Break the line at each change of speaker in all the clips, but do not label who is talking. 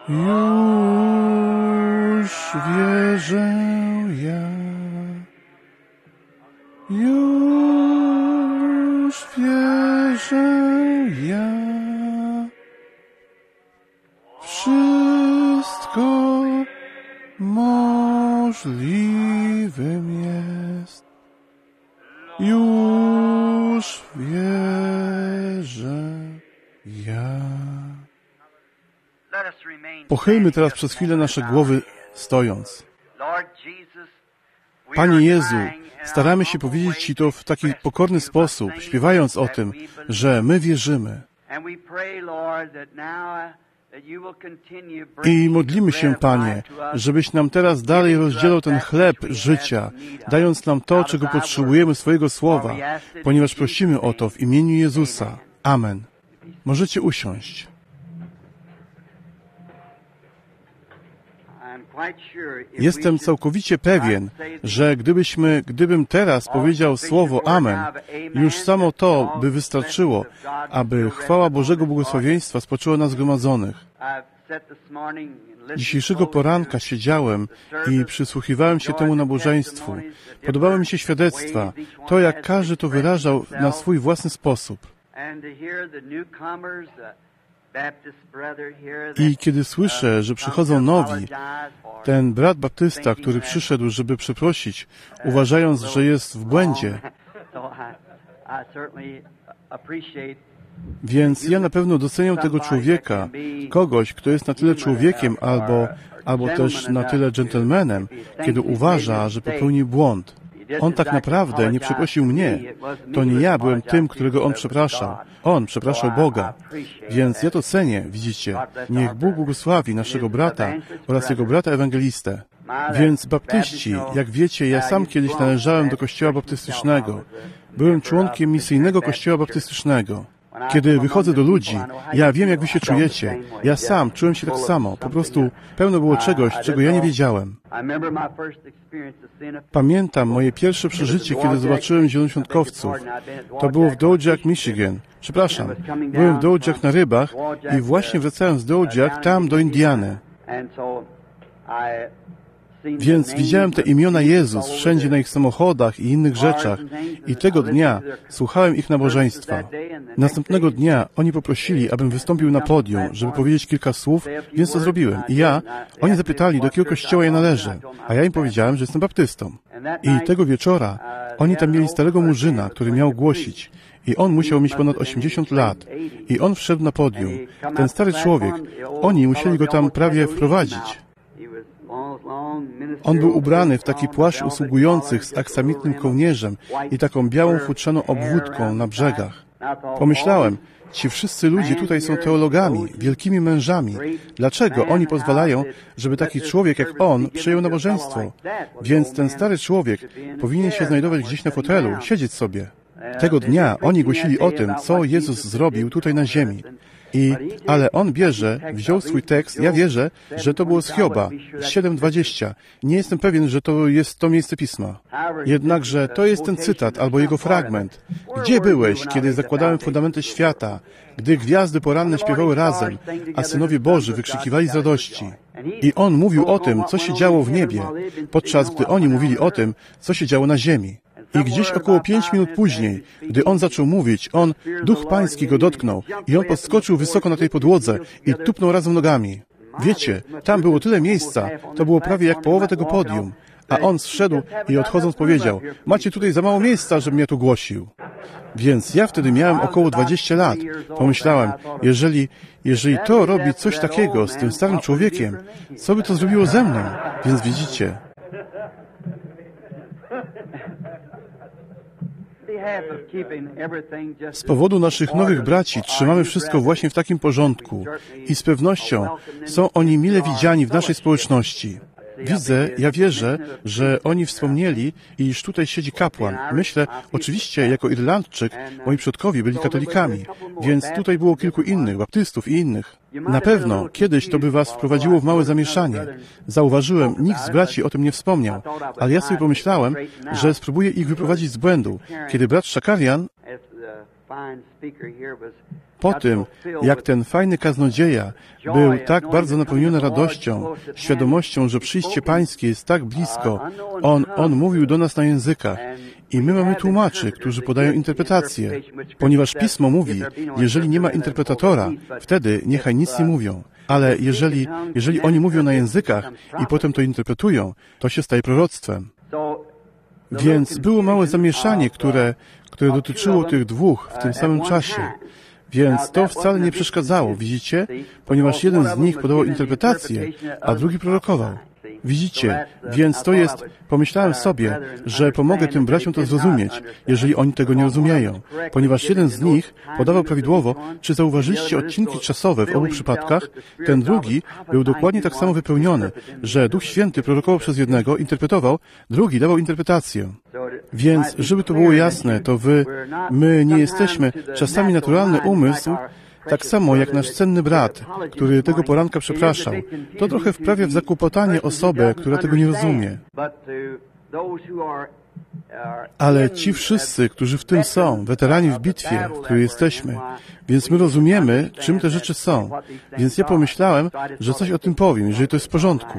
Już wierzę ja, już wierzę ja, wszystko możliwym jest, już wierzę ja. Pochylmy teraz przez chwilę nasze głowy stojąc. Panie Jezu, staramy się powiedzieć Ci to w taki pokorny sposób, śpiewając o tym, że my wierzymy. I modlimy się, Panie, żebyś nam teraz dalej rozdzielał ten chleb życia, dając nam to, czego potrzebujemy swojego słowa, ponieważ prosimy o to w imieniu Jezusa. Amen. Możecie usiąść. Jestem całkowicie pewien, że gdybym teraz powiedział słowo Amen, już samo to by wystarczyło, aby chwała Bożego błogosławieństwa spoczęła na zgromadzonych. Dzisiejszego poranka siedziałem i przysłuchiwałem się temu nabożeństwu. Podobały mi się świadectwa, to jak każdy to wyrażał na swój własny sposób. I kiedy słyszę, że przychodzą nowi, ten brat baptysta, który przyszedł, żeby przeprosić, uważając, że jest w błędzie, więc ja na pewno doceniam tego człowieka, kogoś, kto jest na tyle człowiekiem albo też na tyle dżentelmenem, kiedy uważa, że popełnił błąd. On tak naprawdę nie przeprosił mnie. To nie ja byłem tym, którego on przepraszał. On przepraszał Boga. Więc ja to cenię, widzicie. Niech Bóg błogosławi naszego brata oraz jego brata ewangelistę. Więc baptyści, jak wiecie, ja sam kiedyś należałem do kościoła baptystycznego. Byłem członkiem misyjnego kościoła baptystycznego. Kiedy wychodzę do ludzi, ja wiem, jak wy się czujecie. Ja sam czułem się tak samo. Po prostu pełno było czegoś, czego ja nie wiedziałem. Pamiętam moje pierwsze przeżycie, kiedy zobaczyłem zielonoświątkowców. To było w Dojack, Michigan. Przepraszam, byłem w Dojack na rybach i właśnie wracałem z Dojack tam do Indiany. Więc widziałem te imiona Jezus wszędzie na ich samochodach i innych rzeczach i tego dnia słuchałem ich nabożeństwa. Następnego dnia oni poprosili, abym wystąpił na podium, żeby powiedzieć kilka słów, więc to zrobiłem. I oni zapytali, do jakiego kościoła ja należę, a ja im powiedziałem, że jestem baptystą. I tego wieczora oni tam mieli starego murzyna, który miał głosić. I on musiał mieć ponad 80 lat. I on wszedł na podium. Ten stary człowiek, oni musieli go tam prawie wprowadzić. On był ubrany w taki płaszcz usługujących z aksamitnym kołnierzem i taką białą futrzaną obwódką na brzegach. Pomyślałem, ci wszyscy ludzie tutaj są teologami, wielkimi mężami. Dlaczego oni pozwalają, żeby taki człowiek jak on przyjął nabożeństwo? Więc ten stary człowiek powinien się znajdować gdzieś na fotelu, siedzieć sobie. Tego dnia oni głosili o tym, co Jezus zrobił tutaj na ziemi. Ale on wziął swój tekst, ja wierzę, że to było z Hioba, 7:20. Nie jestem pewien, że to jest to miejsce Pisma. Jednakże to jest ten cytat, albo jego fragment. Gdzie byłeś, kiedy zakładałem fundamenty świata, gdy gwiazdy poranne śpiewały razem, a synowie Boży wykrzykiwali z radości? I on mówił o tym, co się działo w niebie, podczas gdy oni mówili o tym, co się działo na ziemi. I gdzieś około 5 minut później, gdy on zaczął mówić, Duch Pański go dotknął i on podskoczył wysoko na tej podłodze i tupnął razem nogami. Wiecie, tam było tyle miejsca, to było prawie jak połowa tego podium. A on zszedł i odchodząc powiedział, macie tutaj za mało miejsca, żebym ja tu głosił. Więc ja wtedy miałem około 20 lat. Pomyślałem, jeżeli to robi coś takiego z tym starym człowiekiem, co by to zrobiło ze mną? Więc widzicie, z powodu naszych nowych braci trzymamy wszystko właśnie w takim porządku i z pewnością są oni mile widziani w naszej społeczności. Ja wierzę, że oni wspomnieli, iż tutaj siedzi kapłan. Myślę, oczywiście, jako Irlandczyk, moi przodkowie byli katolikami, więc tutaj było kilku innych, baptystów i innych. Na pewno kiedyś to by was wprowadziło w małe zamieszanie. Zauważyłem, nikt z braci o tym nie wspomniał, ale ja sobie pomyślałem, że spróbuję ich wyprowadzić z błędu. Kiedy brat Shakarian Po tym, jak ten fajny kaznodzieja był tak bardzo napełniony radością, świadomością, że przyjście Pańskie jest tak blisko, on mówił do nas na językach. I my mamy tłumaczy, którzy podają interpretację, ponieważ Pismo mówi, jeżeli nie ma interpretatora, wtedy niechaj nic nie mówią. Ale jeżeli oni mówią na językach i potem to interpretują, to się staje proroctwem. Więc było małe zamieszanie, które dotyczyło tych dwóch w tym samym czasie. Więc to wcale nie przeszkadzało, widzicie? Ponieważ jeden z nich podawał interpretację, a drugi prorokował. Widzicie? Więc to jest, pomyślałem sobie, że pomogę tym braciom to zrozumieć, jeżeli oni tego nie rozumieją. Ponieważ jeden z nich podawał prawidłowo, czy zauważyliście odcinki czasowe w obu przypadkach, ten drugi był dokładnie tak samo wypełniony, że Duch Święty prorokował przez jednego, interpretował, drugi dawał interpretację. Więc, żeby to było jasne, to my nie jesteśmy, czasami naturalny umysł, tak samo jak nasz cenny brat, który tego poranka przepraszał, to trochę wprawia w zakłopotanie osobę, która tego nie rozumie. Ale ci wszyscy, którzy w tym są, weterani w bitwie, w której jesteśmy, więc my rozumiemy, czym te rzeczy są. Więc ja pomyślałem, że coś o tym powiem, jeżeli to jest w porządku.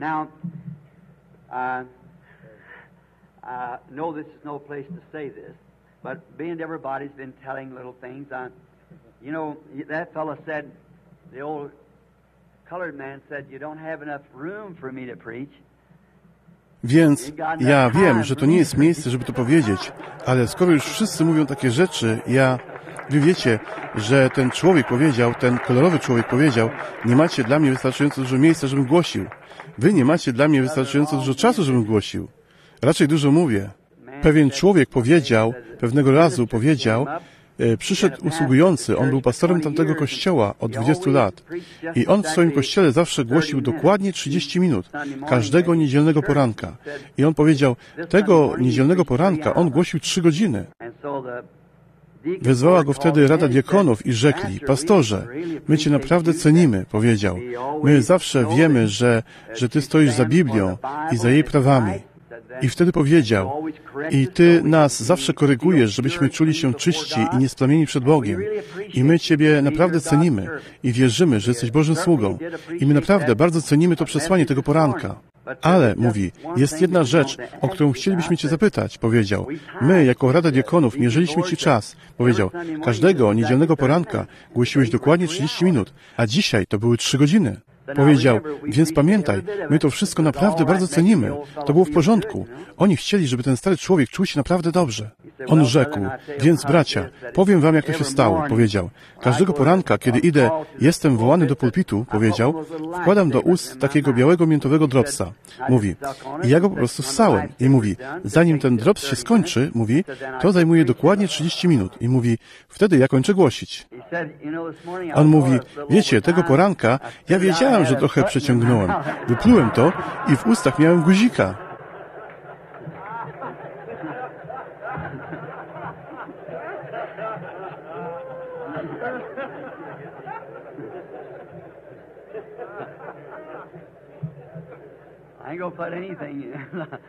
You know, that fellow said, the old colored man said, you don't have enough room for me to preach.
Więc ja wiem, że to nie jest miejsce, żeby to powiedzieć, ale skoro już wszyscy mówią takie rzeczy, wy wiecie, że ten człowiek powiedział, ten kolorowy człowiek powiedział, nie macie dla mnie wystarczająco dużo miejsca, żebym głosił. Wy nie macie dla mnie wystarczająco dużo czasu, żebym głosił. Raczej dużo mówię. Pewien człowiek pewnego razu powiedział, przyszedł usługujący, on był pastorem tamtego kościoła od 20 lat i on w swoim kościele zawsze głosił dokładnie 30 minut, każdego niedzielnego poranka. I on powiedział, tego niedzielnego poranka on głosił 3 godziny. Wezwała go wtedy Rada Diakonów i rzekli, pastorze, my Cię naprawdę cenimy, powiedział. My zawsze wiemy, że Ty stoisz za Biblią i za jej prawami. I wtedy powiedział, i Ty nas zawsze korygujesz, żebyśmy czuli się czyści i niesplamieni przed Bogiem. I my Ciebie naprawdę cenimy i wierzymy, że jesteś Bożym sługą. I my naprawdę bardzo cenimy to przesłanie tego poranka. Ale, mówi, jest jedna rzecz, o którą chcielibyśmy Cię zapytać, powiedział. My, jako Rada Diakonów, mierzyliśmy Ci czas. Powiedział, każdego niedzielnego poranka głosiłeś dokładnie 30 minut, a dzisiaj to były 3 godziny. Powiedział, więc pamiętaj, my to wszystko naprawdę bardzo cenimy. To było w porządku. Oni chcieli, żeby ten stary człowiek czuł się naprawdę dobrze. On rzekł, więc bracia, powiem wam, jak to się stało. Powiedział, każdego poranka, kiedy idę, jestem wołany do pulpitu, powiedział, wkładam do ust takiego białego miętowego dropsa. Mówi, i ja go po prostu ssałem. I mówi, zanim ten drops się skończy, mówi, to zajmuje dokładnie 30 minut. I mówi, wtedy ja kończę głosić. On mówi, wiecie, tego poranka ja wiedziałem, że trochę przeciągnąłem. Wyplułem to i w ustach miałem guzika.
I ain't gonna put anything in.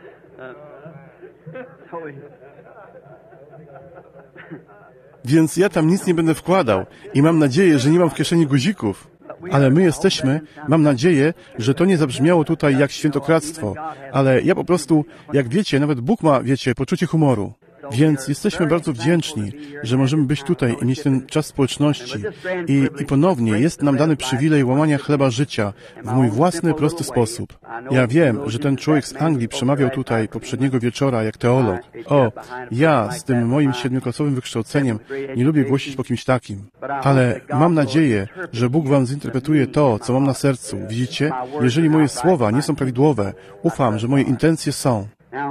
Więc ja tam nic nie będę wkładał i mam nadzieję, że nie mam w kieszeni guzików. Ale my jesteśmy, mam nadzieję, że to nie zabrzmiało tutaj jak świętokradztwo, ale ja po prostu, jak wiecie, nawet Bóg ma, wiecie, poczucie humoru. Więc jesteśmy bardzo wdzięczni, że możemy być tutaj i mieć ten czas społeczności. I ponownie jest nam dany przywilej łamania chleba życia w mój własny, prosty sposób. Ja wiem, że ten człowiek z Anglii przemawiał tutaj poprzedniego wieczora jak teolog. Ja z tym moim 7-klasowym wykształceniem nie lubię głosić po kimś takim. Ale mam nadzieję, że Bóg wam zinterpretuje to, co mam na sercu. Widzicie? Jeżeli moje słowa nie są prawidłowe, ufam, że moje intencje są.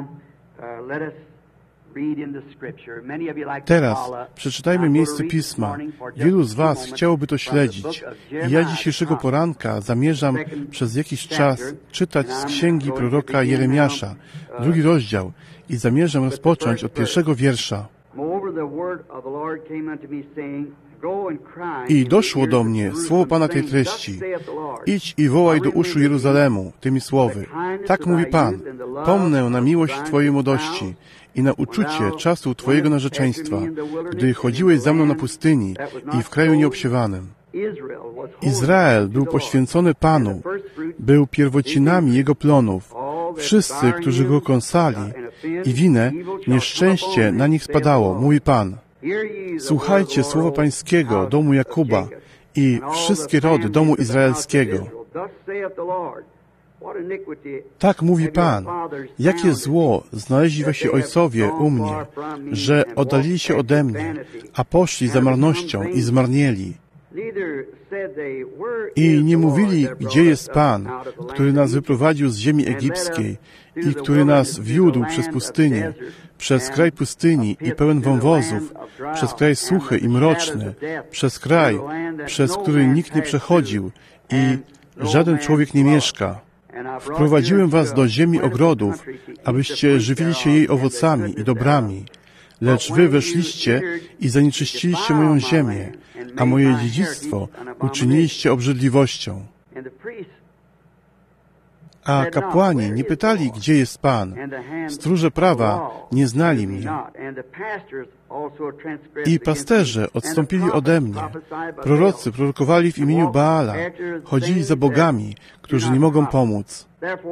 Teraz przeczytajmy miejsce Pisma. Wielu z was chciałoby to śledzić. I ja dzisiejszego poranka zamierzam przez jakiś czas czytać z księgi proroka Jeremiasza, 2 rozdział, i zamierzam rozpocząć od 1 wiersza. I doszło do mnie słowo Pana tej treści. Idź i wołaj do uszu Jeruzalemu tymi słowy. Tak mówi Pan. Pomnę na miłość Twojej młodości i na uczucie czasu Twojego narzeczeństwa, gdy chodziłeś za mną na pustyni i w kraju nieobsiewanym. Izrael był poświęcony Panu, był pierwocinami Jego plonów. Wszyscy, którzy Go kąsali i winę, nieszczęście na nich spadało, mówi Pan. Słuchajcie słowa Pańskiego, domu Jakuba i wszystkie rody domu izraelskiego. Tak mówi Pan, jakie zło znaleźli wasi ojcowie u mnie, że oddalili się ode mnie, a poszli za marnością i zmarnieli. I nie mówili, gdzie jest Pan, który nas wyprowadził z ziemi egipskiej i który nas wiódł przez pustynię, przez kraj pustyni i pełen wąwozów, przez kraj suchy i mroczny, przez kraj, przez który nikt nie przechodził i żaden człowiek nie mieszka. Wprowadziłem was do ziemi ogrodów, abyście żywili się jej owocami i dobrami. Lecz wy weszliście i zanieczyściliście moją ziemię, a moje dziedzictwo uczyniliście obrzydliwością. A kapłani nie pytali, gdzie jest Pan. Stróże prawa nie znali mnie. I pasterze odstąpili ode mnie. Prorocy prorokowali w imieniu Baala. Chodzili za bogami, którzy nie mogą pomóc.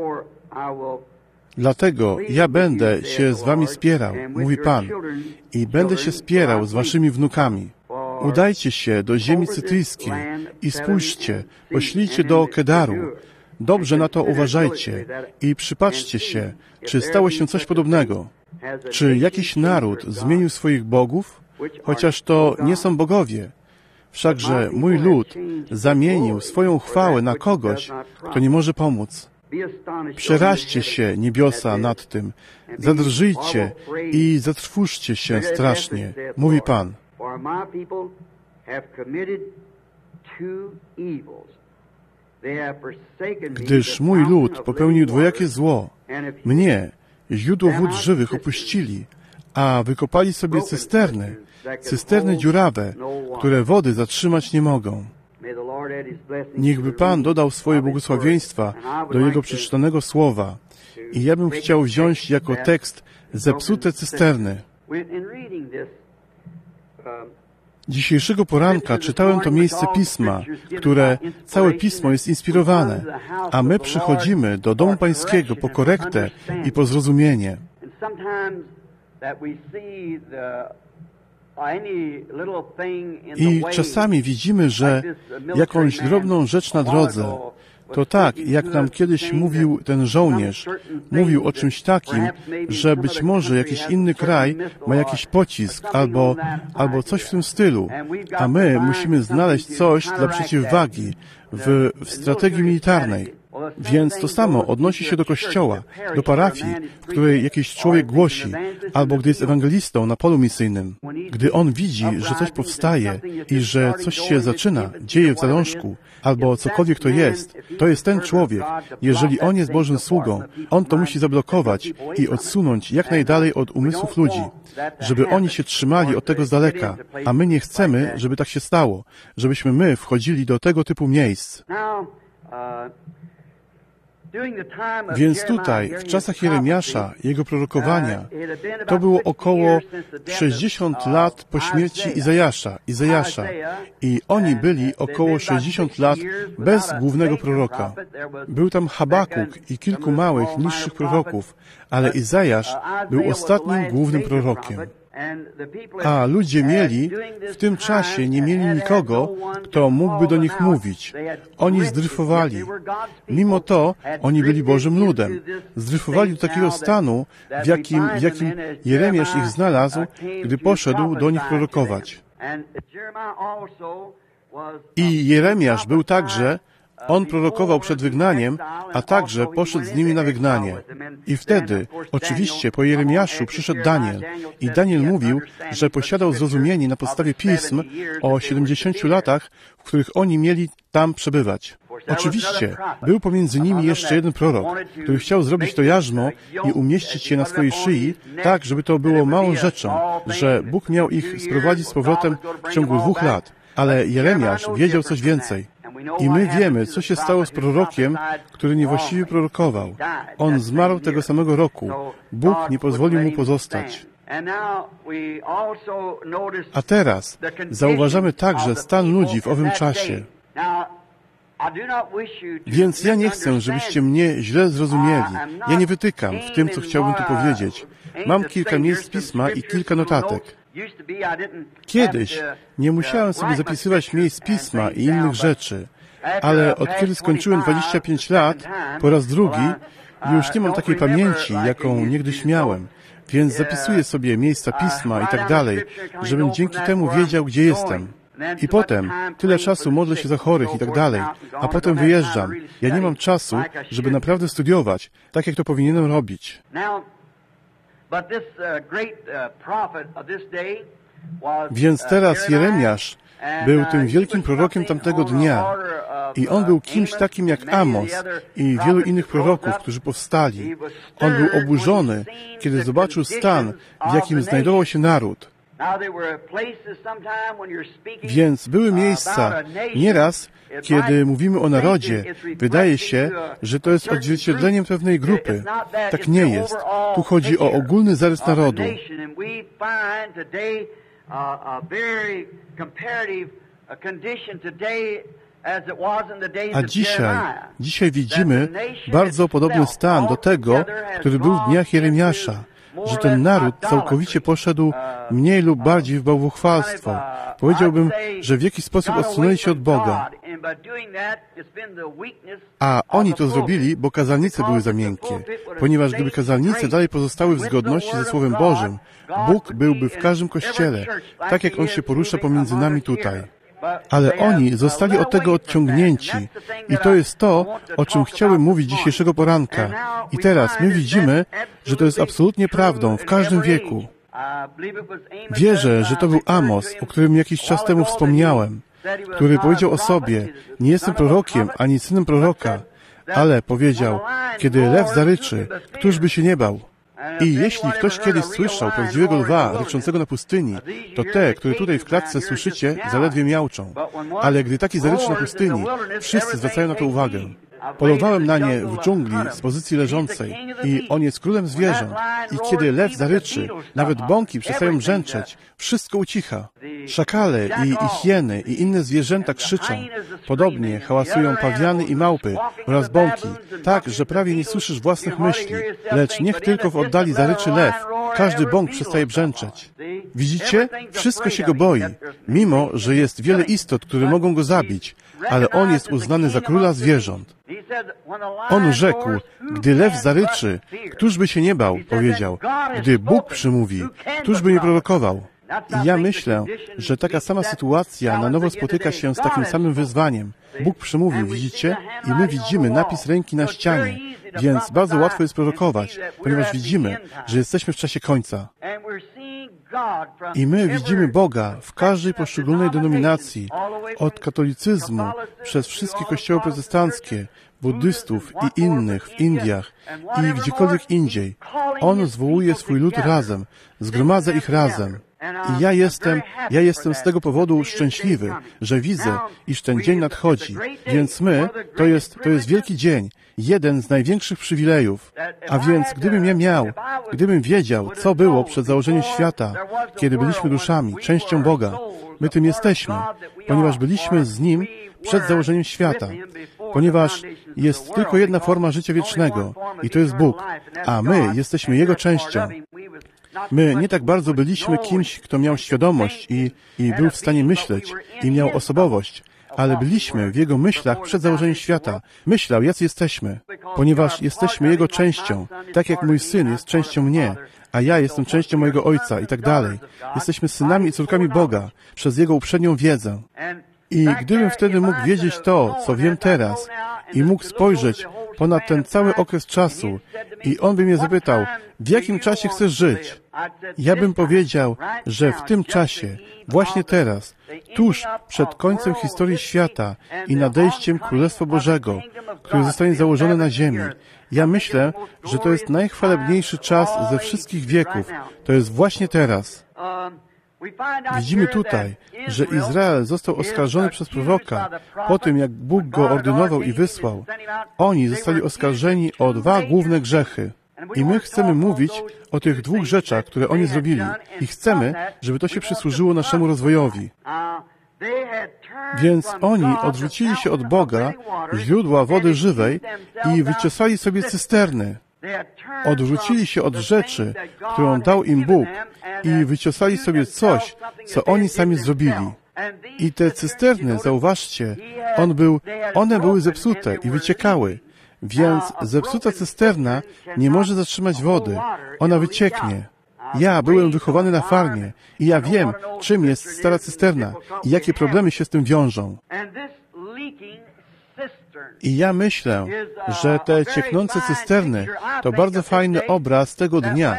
Dlatego ja będę się z wami spierał, mówi Pan, i będę się spierał z waszymi wnukami. Udajcie się do ziemi cytyjskiej i spójrzcie, poślijcie do Kedaru. Dobrze na to uważajcie i przypatrzcie się, czy stało się coś podobnego. Czy jakiś naród zmienił swoich bogów? Chociaż to nie są bogowie. Wszakże mój lud zamienił swoją chwałę na kogoś, kto nie może pomóc. Przeraźcie się, niebiosa, nad tym. Zadrżyjcie i zatrwóżcie się strasznie, mówi Pan. Gdyż mój lud popełnił dwojakie zło. Mnie, źródło wód żywych, opuścili, a wykopali sobie cysterny dziurawe, które wody zatrzymać nie mogą. Niechby Pan dodał swoje błogosławieństwa do Jego przeczytanego słowa. I ja bym chciał wziąć jako tekst zepsute cysterny. Dzisiejszego poranka czytałem to miejsce Pisma, które całe Pismo jest inspirowane, a my przychodzimy do domu Pańskiego po korektę i po zrozumienie. I czasami widzimy, że jakąś drobną rzecz na drodze, to tak, jak nam kiedyś mówił ten żołnierz, mówił o czymś takim, że być może jakiś inny kraj ma jakiś pocisk albo coś w tym stylu, a my musimy znaleźć coś dla przeciwwagi w strategii militarnej. Więc to samo odnosi się do kościoła, do parafii, w której jakiś człowiek głosi, albo gdy jest ewangelistą na polu misyjnym. Gdy on widzi, że coś powstaje i że coś się zaczyna, dzieje w zalążku, albo cokolwiek to jest ten człowiek. Jeżeli on jest Bożym sługą, on to musi zablokować i odsunąć jak najdalej od umysłów ludzi, żeby oni się trzymali od tego z daleka, a my nie chcemy, żeby tak się stało, żebyśmy my wchodzili do tego typu miejsc. Więc tutaj, w czasach Jeremiasza, jego prorokowania, to było około 60 lat po śmierci Izajasza i oni byli około 60 lat bez głównego proroka. Był tam Habakuk i kilku małych, niższych proroków, ale Izajasz był ostatnim głównym prorokiem. A ludzie w tym czasie nie mieli nikogo, kto mógłby do nich mówić. Oni zdryfowali. Mimo to oni byli Bożym ludem. Zdryfowali do takiego stanu, w jakim Jeremiasz ich znalazł, gdy poszedł do nich prorokować. I Jeremiasz był także, on prorokował przed wygnaniem, a także poszedł z nimi na wygnanie. I wtedy, oczywiście, po Jeremiaszu przyszedł Daniel. I Daniel mówił, że posiadał zrozumienie na podstawie pism o 70 latach, w których oni mieli tam przebywać. Oczywiście, był pomiędzy nimi jeszcze jeden prorok, który chciał zrobić to jarzmo i umieścić je na swojej szyi, tak, żeby to było małą rzeczą, że Bóg miał ich sprowadzić z powrotem w ciągu 2 lat. Ale Jeremiasz wiedział coś więcej. I my wiemy, co się stało z prorokiem, który niewłaściwie prorokował. On zmarł tego samego roku. Bóg nie pozwolił mu pozostać. A teraz zauważamy także stan ludzi w owym czasie. Więc ja nie chcę, żebyście mnie źle zrozumieli. Ja nie wytykam w tym, co chciałbym tu powiedzieć. Mam kilka miejsc Pisma i kilka notatek. Kiedyś nie musiałem sobie zapisywać miejsc Pisma i innych rzeczy, ale od kiedy skończyłem 25 lat, po raz drugi, już nie mam takiej pamięci, jaką niegdyś miałem, więc zapisuję sobie miejsca Pisma i tak dalej, żebym dzięki temu wiedział, gdzie jestem. I potem tyle czasu modlę się za chorych i tak dalej, a potem wyjeżdżam. Ja nie mam czasu, żeby naprawdę studiować, tak jak to powinienem robić. Więc teraz Jeremiasz był tym wielkim prorokiem tamtego dnia i on był kimś takim jak Amos i wielu innych proroków, którzy powstali. On był oburzony, kiedy zobaczył stan, w jakim znajdował się naród. Więc były miejsca, nieraz, kiedy mówimy o narodzie, wydaje się, że to jest odzwierciedleniem pewnej grupy. Tak nie jest. Tu chodzi o ogólny zarys narodu. A dzisiaj widzimy bardzo podobny stan do tego, który był w dniach Jeremiasza, że ten naród całkowicie poszedł mniej lub bardziej w bałwochwalstwo. Powiedziałbym, że w jakiś sposób odsunęli się od Boga. A oni to zrobili, bo kazalnice były za miękkie. Ponieważ gdyby kazalnice dalej pozostały w zgodności ze Słowem Bożym, Bóg byłby w każdym kościele, tak jak On się porusza pomiędzy nami tutaj. Ale oni zostali od tego odciągnięci. I to jest to, o czym chciałem mówić dzisiejszego poranka. I teraz my widzimy, że to jest absolutnie prawdą w każdym wieku. Wierzę, że to był Amos, o którym jakiś czas temu wspomniałem, który powiedział o sobie: nie jestem prorokiem, ani synem proroka, ale powiedział: kiedy lew zaryczy, któż by się nie bał? I jeśli ktoś kiedyś słyszał prawdziwego lwa ryczącego na pustyni, to te, które tutaj w klatce słyszycie, zaledwie miauczą. Ale gdy taki zaryczy na pustyni, wszyscy zwracają na to uwagę. Polowałem na nie w dżungli z pozycji leżącej i on jest królem zwierząt. I kiedy lew zaryczy, nawet bąki przestają brzęczeć, wszystko ucicha. Szakale i hieny i inne zwierzęta krzyczą. Podobnie hałasują pawiany i małpy oraz bąki, tak, że prawie nie słyszysz własnych myśli. Lecz niech tylko w oddali zaryczy lew, każdy bąk przestaje brzęczeć. Widzicie? Wszystko się go boi, mimo że jest wiele istot, które mogą go zabić, ale on jest uznany za króla zwierząt. On rzekł: gdy lew zaryczy, któż by się nie bał, powiedział. Gdy Bóg przymówi, któż by nie prorokował? I ja myślę, że taka sama sytuacja na nowo spotyka się z takim samym wyzwaniem. Bóg przemówił, widzicie? I my widzimy napis ręki na ścianie, więc bardzo łatwo jest prorokować, ponieważ widzimy, że jesteśmy w czasie końca. I my widzimy Boga w każdej poszczególnej denominacji, od katolicyzmu, przez wszystkie kościoły protestanckie, buddystów i innych w Indiach i gdziekolwiek indziej. On zwołuje swój lud razem, zgromadza ich razem. I ja jestem z tego powodu szczęśliwy, że widzę, iż ten dzień nadchodzi. Więc to jest wielki dzień, jeden z największych przywilejów. A więc gdybym wiedział, co było przed założeniem świata, kiedy byliśmy duszami, częścią Boga, my tym jesteśmy, ponieważ byliśmy z Nim przed założeniem świata, ponieważ jest tylko jedna forma życia wiecznego i to jest Bóg, a my jesteśmy Jego częścią. My nie tak bardzo byliśmy kimś, kto miał świadomość i był w stanie myśleć i miał osobowość, ale byliśmy w Jego myślach przed założeniem świata. Myślał, jacy jesteśmy, ponieważ jesteśmy Jego częścią, tak jak mój syn jest częścią mnie, a ja jestem częścią mojego Ojca i tak dalej. Jesteśmy synami i córkami Boga przez Jego uprzednią wiedzę. I gdybym wtedy mógł wiedzieć to, co wiem teraz, i mógł spojrzeć ponad ten cały okres czasu, i On by mnie zapytał, w jakim czasie chcesz żyć? Ja bym powiedział, że w tym czasie, właśnie teraz, tuż przed końcem historii świata i nadejściem Królestwa Bożego, które zostanie założone na ziemi, ja myślę, że to jest najchwalebniejszy czas ze wszystkich wieków. To jest właśnie teraz. Widzimy tutaj, że Izrael został oskarżony przez proroka po tym, jak Bóg go ordynował i wysłał. Oni zostali oskarżeni o 2 główne grzechy. I my chcemy mówić o tych 2 rzeczach, które oni zrobili. I chcemy, żeby to się przysłużyło naszemu rozwojowi. Więc oni odwrócili się od Boga, źródła wody żywej i wyciosali sobie cysterny. Odwrócili się od rzeczy, którą dał im Bóg i wyciosali sobie coś, co oni sami zrobili. I te cysterny, zauważcie, one były zepsute i wyciekały. Więc zepsuta cysterna nie może zatrzymać wody. Ona wycieknie. Ja byłem wychowany na farmie i ja wiem, czym jest stara cysterna i jakie problemy się z tym wiążą. I ja myślę, że te cieknące cysterny to bardzo fajny obraz tego dnia,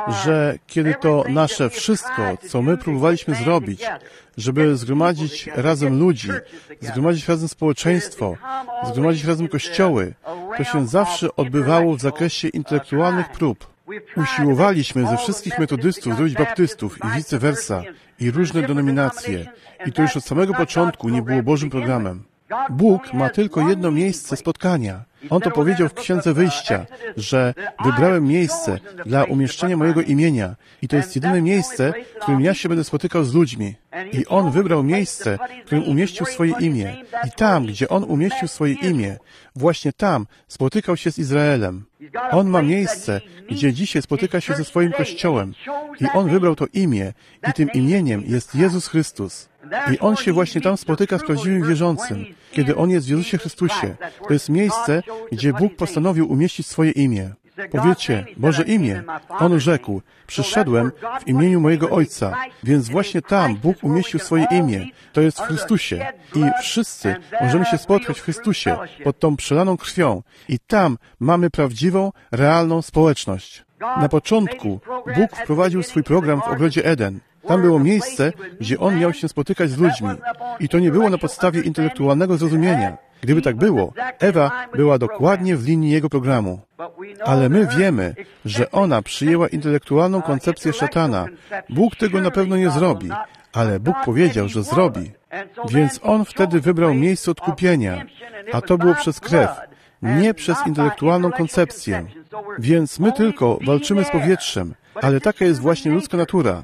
że kiedy to nasze wszystko, co my próbowaliśmy zrobić, żeby zgromadzić razem ludzi, zgromadzić razem społeczeństwo, zgromadzić razem kościoły, to się zawsze odbywało w zakresie intelektualnych prób. Usiłowaliśmy ze wszystkich metodystów zrobić baptystów i vice versa, i różne denominacje. I to już od samego początku nie było Bożym programem. Bóg ma tylko jedno miejsce spotkania. On to powiedział w Księdze Wyjścia, że wybrałem miejsce dla umieszczenia mojego imienia i to jest jedyne miejsce, w którym ja się będę spotykał z ludźmi. I On wybrał miejsce, w którym umieścił swoje imię. I tam, gdzie On umieścił swoje imię, właśnie tam spotykał się z Izraelem. On ma miejsce, gdzie dzisiaj spotyka się ze swoim Kościołem. I On wybrał to imię i tym imieniem jest Jezus Chrystus. I On się właśnie tam spotyka z prawdziwym wierzącym, kiedy On jest w Jezusie Chrystusie. To jest miejsce, gdzie Bóg postanowił umieścić swoje imię. Powiecie, Boże imię. On rzekł, przyszedłem w imieniu mojego Ojca, więc właśnie tam Bóg umieścił swoje imię. To jest w Chrystusie. I wszyscy możemy się spotkać w Chrystusie pod tą przelaną krwią. I tam mamy prawdziwą, realną społeczność. Na początku Bóg wprowadził swój program w ogrodzie Eden. Tam było miejsce, gdzie On miał się spotykać z ludźmi. I to nie było na podstawie intelektualnego zrozumienia. Gdyby tak było, Ewa była dokładnie w linii Jego programu. Ale my wiemy, że ona przyjęła intelektualną koncepcję szatana. Bóg tego na pewno nie zrobi, ale Bóg powiedział, że zrobi. Więc On wtedy wybrał miejsce odkupienia, a to było przez krew, nie przez intelektualną koncepcję. Więc my tylko walczymy z powietrzem, ale taka jest właśnie ludzka natura,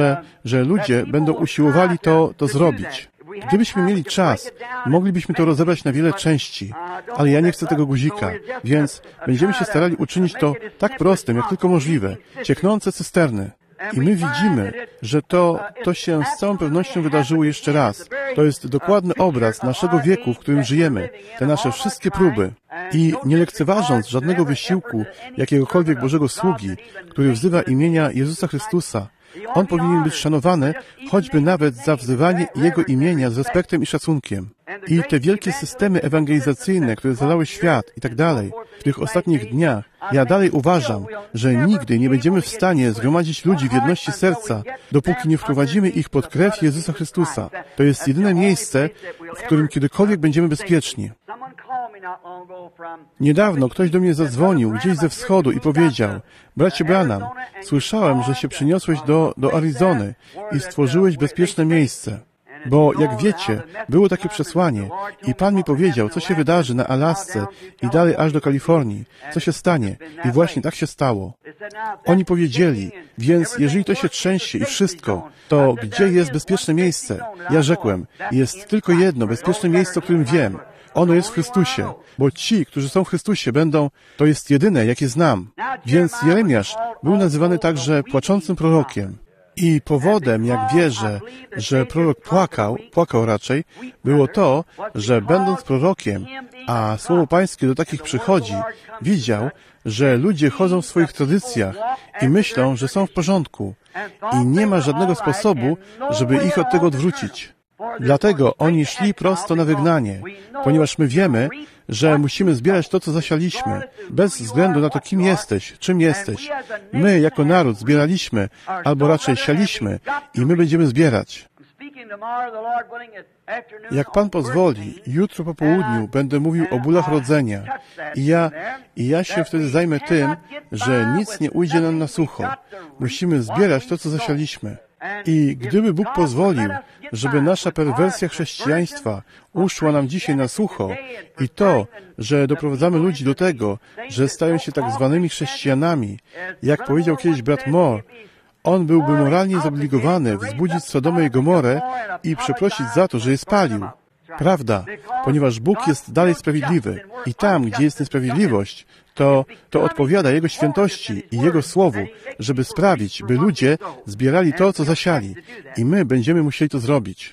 że ludzie będą usiłowali to zrobić. Gdybyśmy mieli czas, moglibyśmy to rozebrać na wiele części, ale ja nie chcę tego guzika, więc będziemy się starali uczynić to tak prostym, jak tylko możliwe. Cieknące cysterny. I my widzimy, że to się z całą pewnością wydarzyło jeszcze raz. To jest dokładny obraz naszego wieku, w którym żyjemy, te nasze wszystkie próby. I nie lekceważąc żadnego wysiłku jakiegokolwiek Bożego sługi, który wzywa imienia Jezusa Chrystusa, On powinien być szanowany, choćby nawet za wzywanie Jego imienia z respektem i szacunkiem. I te wielkie systemy ewangelizacyjne, które zalały świat i tak dalej, w tych ostatnich dniach, ja dalej uważam, że nigdy nie będziemy w stanie zgromadzić ludzi w jedności serca, dopóki nie wprowadzimy ich pod krew Jezusa Chrystusa. To jest jedyne miejsce, w którym kiedykolwiek będziemy bezpieczni. Niedawno ktoś do mnie zadzwonił gdzieś ze wschodu i powiedział: bracie Branham, słyszałem, że się przyniosłeś do Arizony i stworzyłeś bezpieczne miejsce. Bo, jak wiecie, było takie przesłanie i Pan mi powiedział, co się wydarzy na Alasce i dalej aż do Kalifornii, co się stanie. I właśnie tak się stało. Oni powiedzieli, więc jeżeli to się trzęsie i wszystko, to gdzie jest bezpieczne miejsce? Ja rzekłem, jest tylko jedno bezpieczne miejsce, o którym wiem. Ono jest w Chrystusie, bo ci, którzy są w Chrystusie, to jest jedyne, jakie znam. Więc Jeremiasz był nazywany także płaczącym prorokiem. I powodem, jak wierzę, że prorok płakał raczej, było to, że będąc prorokiem, a Słowo Pańskie do takich przychodzi, widział, że ludzie chodzą w swoich tradycjach i myślą, że są w porządku i nie ma żadnego sposobu, żeby ich od tego odwrócić. Dlatego oni szli prosto na wygnanie, ponieważ my wiemy, że musimy zbierać to, co zasialiśmy, bez względu na to, kim jesteś, czym jesteś. My, jako naród, zbieraliśmy, albo raczej sialiśmy i my będziemy zbierać. Jak Pan pozwoli, jutro po południu będę mówił o bólach rodzenia i ja się wtedy zajmę tym, że nic nie ujdzie nam na sucho. Musimy zbierać to, co zasialiśmy. I gdyby Bóg pozwolił, żeby nasza perwersja chrześcijaństwa uszła nam dzisiaj na sucho i to, że doprowadzamy ludzi do tego, że stają się tak zwanymi chrześcijanami, jak powiedział kiedyś brat Moore, on byłby moralnie zobligowany wzbudzić Sodomę i Gomorę i przeprosić za to, że je spalił. Prawda, ponieważ Bóg jest dalej sprawiedliwy i tam, gdzie jest niesprawiedliwość, to odpowiada Jego świętości i Jego słowu, żeby sprawić, by ludzie zbierali to, co zasiali. I my będziemy musieli to zrobić.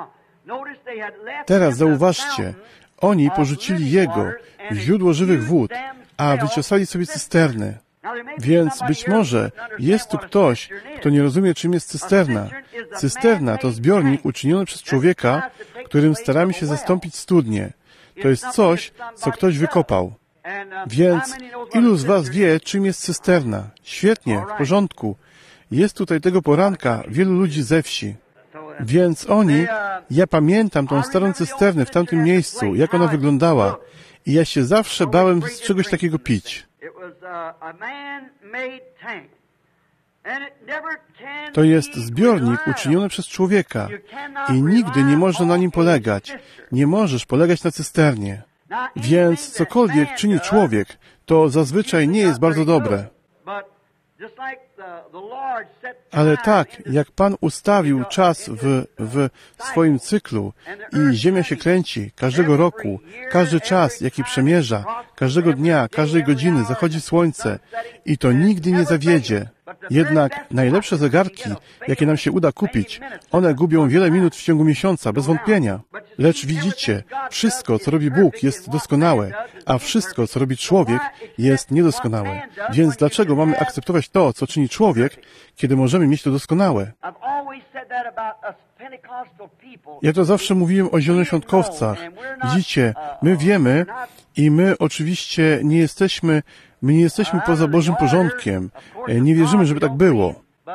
Teraz zauważcie, oni porzucili Jego, źródło żywych wód, a wyciosali sobie cysterny. Więc być może jest tu ktoś, kto nie rozumie, czym jest cysterna. Cysterna to zbiornik uczyniony przez człowieka, którym staramy się zastąpić studnię. To jest coś, co ktoś wykopał. Więc ilu z was wie, czym jest cysterna? Świetnie, w porządku. Jest tutaj tego poranka wielu ludzi ze wsi. Więc ja pamiętam tą starą cysternę w tamtym miejscu, jak ona wyglądała. I ja się zawsze bałem z czegoś takiego pić. To jest zbiornik uczyniony przez człowieka i nigdy nie można na nim polegać. Nie możesz polegać na cysternie. Więc cokolwiek czyni człowiek, to zazwyczaj nie jest bardzo dobre. Ale tak, jak Pan ustawił czas w swoim cyklu i Ziemia się kręci każdego roku, każdy czas, jaki przemierza, każdego dnia, każdej godziny zachodzi słońce i to nigdy nie zawiedzie. Jednak najlepsze zegarki, jakie nam się uda kupić, one gubią wiele minut w ciągu miesiąca, bez wątpienia. Lecz widzicie, wszystko, co robi Bóg, jest doskonałe, a wszystko, co robi człowiek, jest niedoskonałe. Więc dlaczego mamy akceptować to, co czyni człowiek, kiedy możemy mieć to doskonałe? Ja to zawsze mówiłem o zielonoświątkowcach. Widzicie, my wiemy i my oczywiście nie jesteśmy poza Bożym porządkiem. Nie wierzymy, żeby tak było.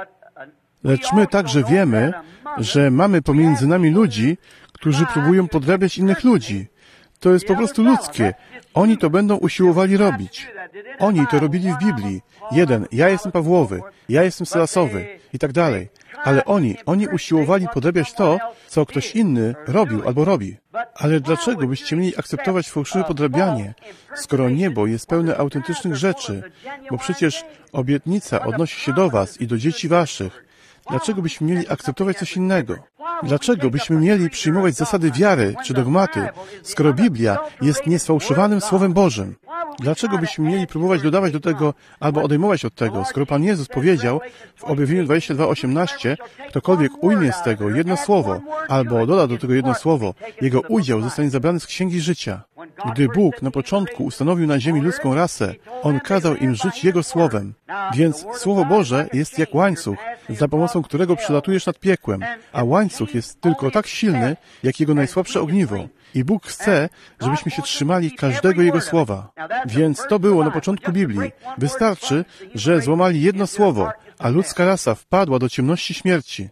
Lecz my także wiemy, że mamy pomiędzy nami ludzi, którzy próbują podrabiać innych ludzi. To jest po prostu ludzkie. Oni to będą usiłowali robić. Oni to robili w Biblii. Jeden, ja jestem Pawłowy, ja jestem Sylasowy i tak dalej. Ale oni usiłowali podrabiać to, co ktoś inny robił albo robi. Ale dlaczego byście mieli akceptować fałszywe podrabianie, skoro niebo jest pełne autentycznych rzeczy? Bo przecież obietnica odnosi się do was i do dzieci waszych. Dlaczego byśmy mieli akceptować coś innego? Dlaczego byśmy mieli przyjmować zasady wiary czy dogmaty, skoro Biblia jest niesfałszowanym Słowem Bożym? Dlaczego byśmy mieli próbować dodawać do tego albo odejmować od tego, skoro Pan Jezus powiedział w Objawieniu 22:18, ktokolwiek ujmie z tego jedno słowo albo doda do tego jedno słowo, jego udział zostanie zabrany z Księgi Życia. Gdy Bóg na początku ustanowił na ziemi ludzką rasę, On kazał im żyć Jego Słowem. Więc Słowo Boże jest jak łańcuch, za pomocą którego przelatujesz nad piekłem, a łańcuch jest tylko tak silny, jak jego najsłabsze ogniwo. I Bóg chce, żebyśmy się trzymali każdego Jego słowa. Więc to było na początku Biblii. Wystarczy, że złamali jedno słowo, a ludzka rasa wpadła do ciemności śmierci.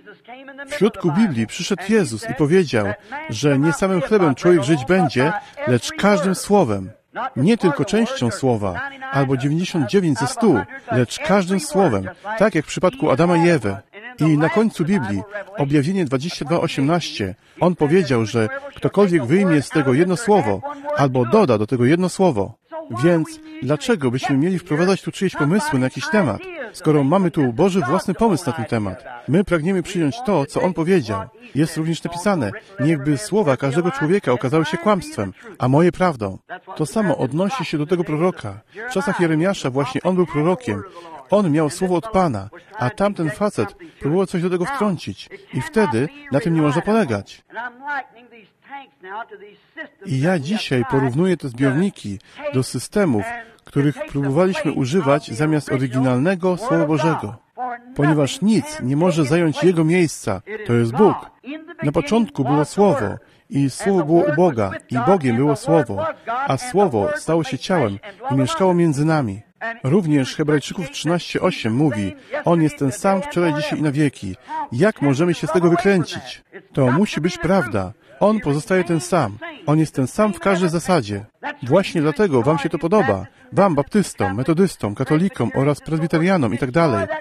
W środku Biblii przyszedł Jezus i powiedział, że nie samym chlebem człowiek żyć będzie, lecz każdym słowem. Nie tylko częścią słowa, albo 99 ze 100, lecz każdym słowem, tak jak w przypadku Adama i Ewy. I na końcu Biblii, Objawienie 22:18, On powiedział, że ktokolwiek wyjmie z tego jedno słowo, albo doda do tego jedno słowo. Więc dlaczego byśmy mieli wprowadzać tu czyjeś pomysły na jakiś temat, skoro mamy tu Boży własny pomysł na ten temat? My pragniemy przyjąć to, co On powiedział. Jest również napisane, niechby słowa każdego człowieka okazały się kłamstwem, a moje prawdą. To samo odnosi się do tego proroka. W czasach Jeremiasza właśnie on był prorokiem. On miał słowo od Pana, a tamten facet próbował coś do tego wtrącić. I wtedy na tym nie można polegać. I ja dzisiaj porównuję te zbiorniki do systemów, których próbowaliśmy używać zamiast oryginalnego Słowa Bożego. Ponieważ nic nie może zająć Jego miejsca, to jest Bóg. Na początku było Słowo i Słowo było u Boga i Bogiem było Słowo, a Słowo stało się ciałem i mieszkało między nami. Również Hebrajczyków 13:8 mówi, On jest ten sam wczoraj, dzisiaj i na wieki. Jak możemy się z tego wykręcić? To musi być prawda. On pozostaje ten sam. On jest ten sam w każdej zasadzie. Właśnie dlatego wam się to podoba. Wam, baptystom, metodystom, katolikom oraz prezbiterianom i tak dalej.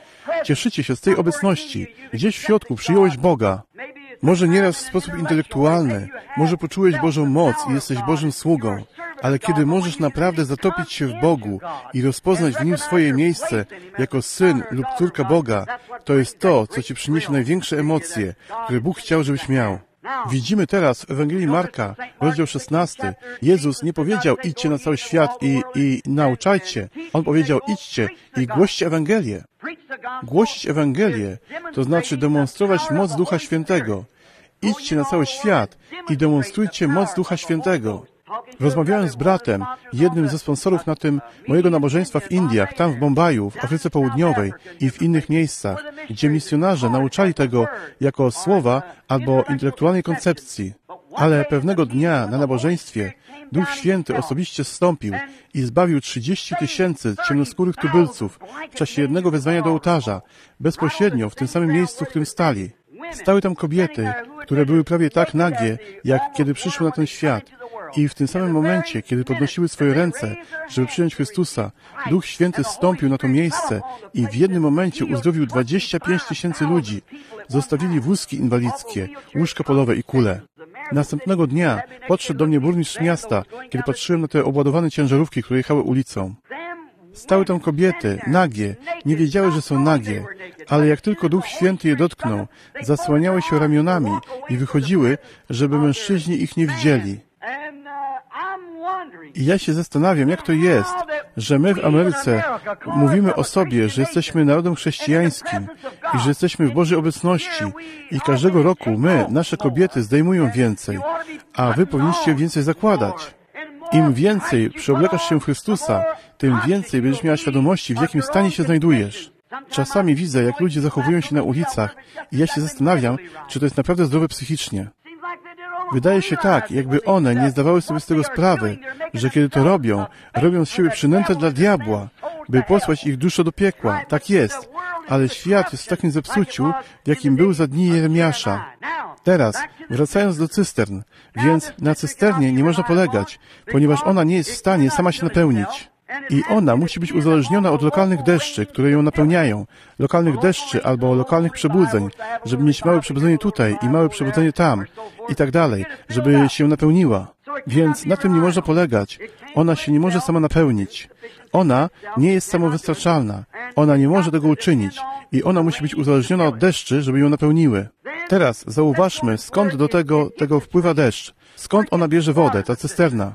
cieszycie się z tej obecności. Gdzieś w środku przyjąłeś Boga. Może nieraz w sposób intelektualny, może poczułeś Bożą moc i jesteś Bożym sługą, ale kiedy możesz naprawdę zatopić się w Bogu i rozpoznać w Nim swoje miejsce jako syn lub córka Boga, to jest to, co Ci przyniesie największe emocje, które Bóg chciał, żebyś miał. Widzimy teraz w Ewangelii Marka, rozdział 16, Jezus nie powiedział idźcie na cały świat i nauczajcie. On powiedział idźcie i głoście Ewangelię. Głosić Ewangelię to znaczy demonstrować moc Ducha Świętego. Idźcie na cały świat i demonstrujcie moc Ducha Świętego. Rozmawiałem z bratem, jednym ze sponsorów mojego nabożeństwa w Indiach, tam w Bombaju, w Afryce Południowej i w innych miejscach, gdzie misjonarze nauczali tego jako słowa albo intelektualnej koncepcji. Ale pewnego dnia na nabożeństwie Duch Święty osobiście zstąpił i zbawił 30 000 ciemnoskórych tubylców w czasie jednego wezwania do ołtarza, bezpośrednio w tym samym miejscu, w którym stali. Stały tam kobiety, które były prawie tak nagie, jak kiedy przyszły na ten świat. I w tym samym momencie, kiedy podnosiły swoje ręce, żeby przyjąć Chrystusa, Duch Święty zstąpił na to miejsce i w jednym momencie uzdrowił 25 000 ludzi. Zostawili wózki inwalidzkie, łóżka polowe i kule. Następnego dnia podszedł do mnie burmistrz miasta, kiedy patrzyłem na te obładowane ciężarówki, które jechały ulicą. Stały tam kobiety, nagie, nie wiedziały, że są nagie, ale jak tylko Duch Święty je dotknął, zasłaniały się ramionami i wychodziły, żeby mężczyźni ich nie widzieli. I ja się zastanawiam, jak to jest, że my w Ameryce mówimy o sobie, że jesteśmy narodem chrześcijańskim i że jesteśmy w Bożej obecności i każdego roku nasze kobiety zdejmują więcej, a wy powinniście więcej zakładać. Im więcej przyoblekasz się w Chrystusa, tym więcej będziesz miała świadomości, w jakim stanie się znajdujesz. Czasami widzę, jak ludzie zachowują się na ulicach i ja się zastanawiam, czy to jest naprawdę zdrowe psychicznie. Wydaje się tak, jakby one nie zdawały sobie z tego sprawy, że kiedy to robią z siebie przynętę dla diabła, by posłać ich duszę do piekła. Tak jest. Ale świat jest w takim zepsuciu, w jakim był za dni Jeremiasza. Teraz, wracając do cystern, więc na cysternie nie można polegać, ponieważ ona nie jest w stanie sama się napełnić. I ona musi być uzależniona od lokalnych deszczy, które ją napełniają, lokalnych deszczy albo lokalnych przebudzeń, żeby mieć małe przebudzenie tutaj i małe przebudzenie tam i tak dalej, żeby się napełniła. Więc na tym nie można polegać. Ona się nie może sama napełnić. Ona nie jest samowystarczalna. Ona nie może tego uczynić i ona musi być uzależniona od deszczy, żeby ją napełniły. Teraz zauważmy, skąd do tego wpływa deszcz. Skąd ona bierze wodę, ta cysterna?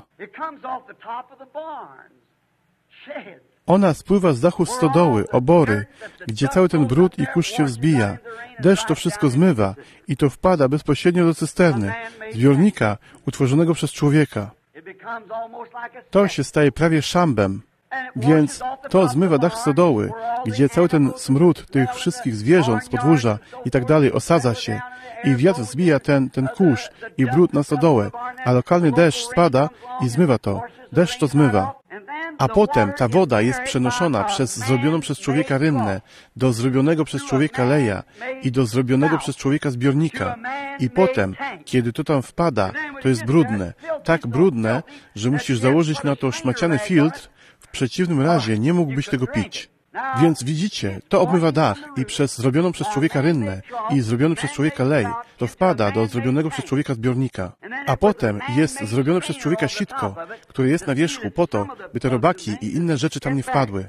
Ona spływa z dachu stodoły, obory, gdzie cały ten brud i kurz się wzbija. Deszcz to wszystko zmywa i to wpada bezpośrednio do cysterny, zbiornika utworzonego przez człowieka. To się staje prawie szambem, więc to zmywa dach stodoły, gdzie cały ten smród tych wszystkich zwierząt z podwórza i tak dalej osadza się i wiatr zbija ten kurz i brud na stodołę, a lokalny deszcz spada i zmywa to. Deszcz to zmywa. A potem ta woda jest przenoszona przez zrobioną przez człowieka rynnę do zrobionego przez człowieka leja i do zrobionego przez człowieka zbiornika. I potem, kiedy to tam wpada, to jest brudne. Tak brudne, że musisz założyć na to szmaciany filtr, w przeciwnym razie nie mógłbyś tego pić. Więc widzicie, to obmywa dach i przez zrobioną przez człowieka rynnę i zrobiony przez człowieka lej, to wpada do zrobionego przez człowieka zbiornika. A potem jest zrobione przez człowieka sitko, które jest na wierzchu po to, by te robaki i inne rzeczy tam nie wpadły.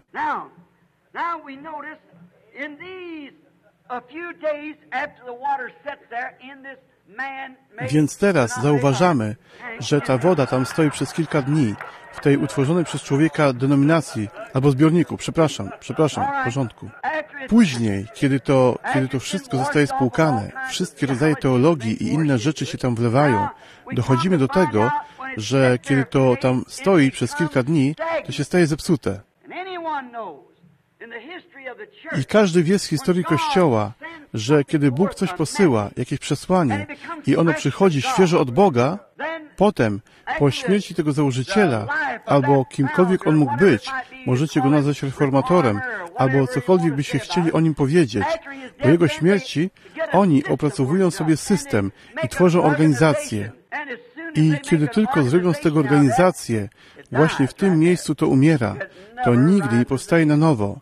Więc teraz zauważamy, że ta woda tam stoi przez kilka dni w tej utworzonej przez człowieka denominacji, albo zbiorniku, przepraszam, w porządku. Później, kiedy to wszystko zostaje spłukane, wszystkie rodzaje teologii i inne rzeczy się tam wlewają, dochodzimy do tego, że kiedy to tam stoi przez kilka dni, to się staje zepsute. I każdy wie z historii Kościoła, że kiedy Bóg coś posyła, jakieś przesłanie, i ono przychodzi świeżo od Boga, potem, po śmierci tego założyciela, albo kimkolwiek on mógł być, możecie go nazwać reformatorem, albo cokolwiek byście chcieli o nim powiedzieć, po jego śmierci oni opracowują sobie system i tworzą organizację. I kiedy tylko zrobią z tego organizację, właśnie w tym miejscu to umiera, to nigdy nie powstaje na nowo.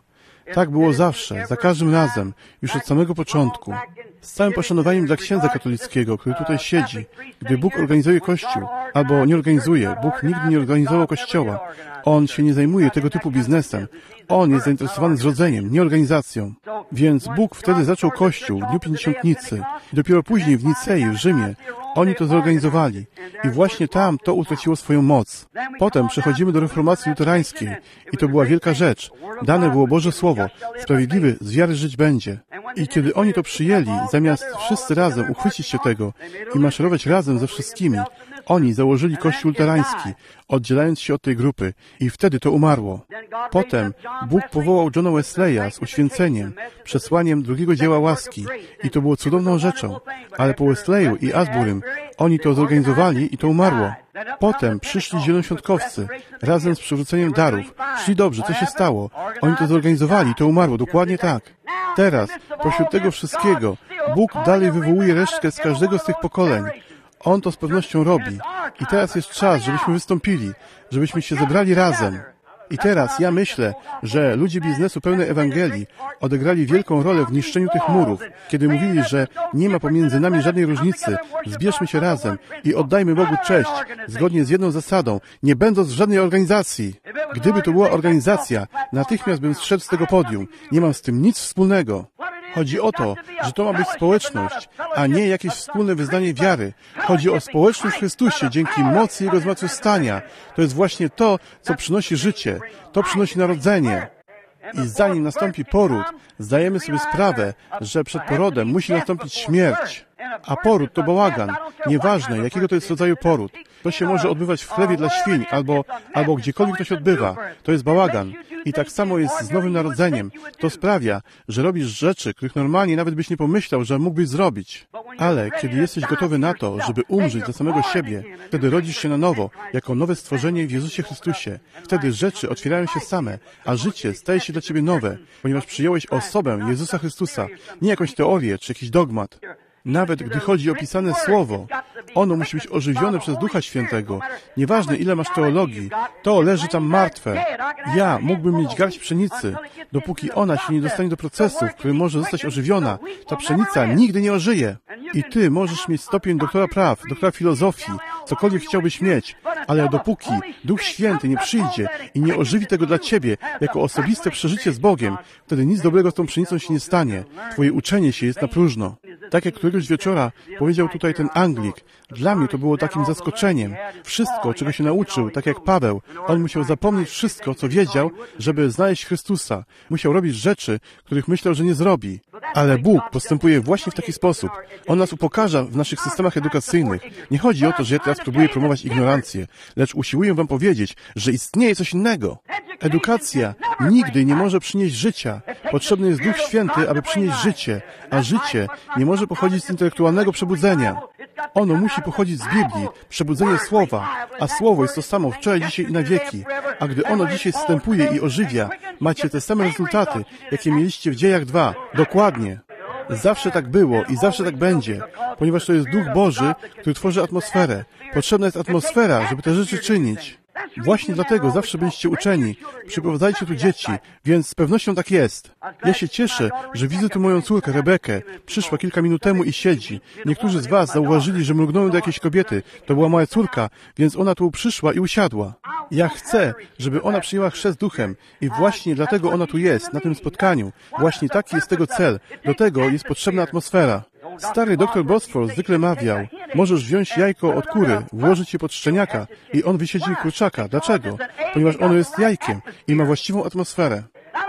Tak było zawsze, za każdym razem, już od samego początku. Z całym poszanowaniem dla księdza katolickiego, który tutaj siedzi, gdy Bóg organizuje Kościół, albo nie organizuje, Bóg nigdy nie organizował Kościoła. On się nie zajmuje tego typu biznesem. On jest zainteresowany zrodzeniem, nie organizacją. Więc Bóg wtedy zaczął Kościół w Dniu Pięćdziesiątnicy. I dopiero później w Nicei, w Rzymie, oni to zorganizowali. I właśnie tam to utraciło swoją moc. Potem przechodzimy do reformacji luterańskiej. I to była wielka rzecz. Dane było Boże Słowo. Sprawiedliwy z wiary żyć będzie. I kiedy oni to przyjęli, zamiast wszyscy razem uchwycić się tego i maszerować razem ze wszystkimi, oni założyli Kościół luterański, oddzielając się od tej grupy. I wtedy to umarło. Potem Bóg powołał Johna Wesleya z uświęceniem, przesłaniem drugiego dzieła łaski. I to było cudowną rzeczą. Ale po Wesleyu i Asburym oni to zorganizowali i to umarło. Potem przyszli zielonoświątkowcy razem z przywróceniem darów. Szli dobrze, co się stało? Oni to zorganizowali i to umarło. Dokładnie tak. Teraz, pośród tego wszystkiego, Bóg dalej wywołuje resztkę z każdego z tych pokoleń. On to z pewnością robi. I teraz jest czas, żebyśmy wystąpili, żebyśmy się zebrali razem. I teraz ja myślę, że ludzie biznesu pełnej Ewangelii odegrali wielką rolę w niszczeniu tych murów, kiedy mówili, że nie ma pomiędzy nami żadnej różnicy, zbierzmy się razem i oddajmy Bogu cześć, zgodnie z jedną zasadą, nie będąc w żadnej organizacji. Gdyby to była organizacja, natychmiast bym zszedł z tego podium. Nie mam z tym nic wspólnego. Chodzi o to, że to ma być społeczność, a nie jakieś wspólne wyznanie wiary. Chodzi o społeczność w Chrystusie dzięki mocy Jego zmartwychwstania. To jest właśnie to, co przynosi życie. To przynosi narodzenie. I zanim nastąpi poród, zdajemy sobie sprawę, że przed porodem musi nastąpić śmierć. A poród to bałagan. Nieważne, jakiego to jest rodzaju poród. To się może odbywać w chlewie dla świń, albo gdziekolwiek to się odbywa. To jest bałagan. I tak samo jest z Nowym Narodzeniem. To sprawia, że robisz rzeczy, których normalnie nawet byś nie pomyślał, że mógłbyś zrobić. Ale kiedy jesteś gotowy na to, żeby umrzeć za samego siebie, wtedy rodzisz się na nowo, jako nowe stworzenie w Jezusie Chrystusie. Wtedy rzeczy otwierają się same, a życie staje się dla ciebie nowe, ponieważ przyjąłeś osobę Jezusa Chrystusa, nie jakąś teorię czy jakiś dogmat. Nawet gdy chodzi o pisane słowo, ono musi być ożywione przez Ducha Świętego. Nieważne, ile masz teologii, to leży tam martwe. Ja mógłbym mieć garść pszenicy. Dopóki ona się nie dostanie do procesu, w którym może zostać ożywiona, ta pszenica nigdy nie ożyje. I ty możesz mieć stopień doktora praw, doktora filozofii, cokolwiek chciałbyś mieć, ale dopóki Duch Święty nie przyjdzie i nie ożywi tego dla ciebie jako osobiste przeżycie z Bogiem, wtedy nic dobrego z tą pszenicą się nie stanie. Twoje uczenie się jest na próżno. Tak jak któregoś wieczora powiedział tutaj ten Anglik, dla mnie to było takim zaskoczeniem. Wszystko, czego się nauczył, tak jak Paweł, on musiał zapomnieć wszystko, co wiedział, żeby znaleźć Chrystusa. Musiał robić rzeczy, których myślał, że nie zrobi. Ale Bóg postępuje właśnie w taki sposób. On nas upokarza w naszych systemach edukacyjnych. Nie chodzi o to, że ja teraz próbuję promować ignorancję, lecz usiłuję wam powiedzieć, że istnieje coś innego. Edukacja nigdy nie może przynieść życia. Potrzebny jest Duch Święty, aby przynieść życie, a życie nie może pochodzić z intelektualnego przebudzenia. Ono musi pochodzić z Biblii, przebudzenie Słowa, a Słowo jest to samo wczoraj, dzisiaj i na wieki. A gdy ono dzisiaj zstępuje i ożywia, macie te same rezultaty, jakie mieliście w Dziejach 2. Dokładnie. Zawsze tak było i zawsze tak będzie, ponieważ to jest Duch Boży, który tworzy atmosferę. Potrzebna jest atmosfera, żeby te rzeczy czynić. Właśnie dlatego zawsze byliście uczeni. Przyprowadzajcie tu dzieci, więc z pewnością tak jest. Ja się cieszę, że widzę tu moją córkę, Rebekę. Przyszła kilka minut temu i siedzi. Niektórzy z was zauważyli, że mrugnąłem do jakiejś kobiety. To była moja córka, więc ona tu przyszła i usiadła. Ja chcę, żeby ona przyjęła chrzest duchem i właśnie dlatego ona tu jest, na tym spotkaniu. Właśnie taki jest tego cel. Do tego jest potrzebna atmosfera. Stary doktor Bosworth zwykle mawiał, możesz wziąć jajko od kury, włożyć je pod szczeniaka i on wysiedzi kurczaka. Dlaczego? Ponieważ ono jest jajkiem i ma właściwą atmosferę.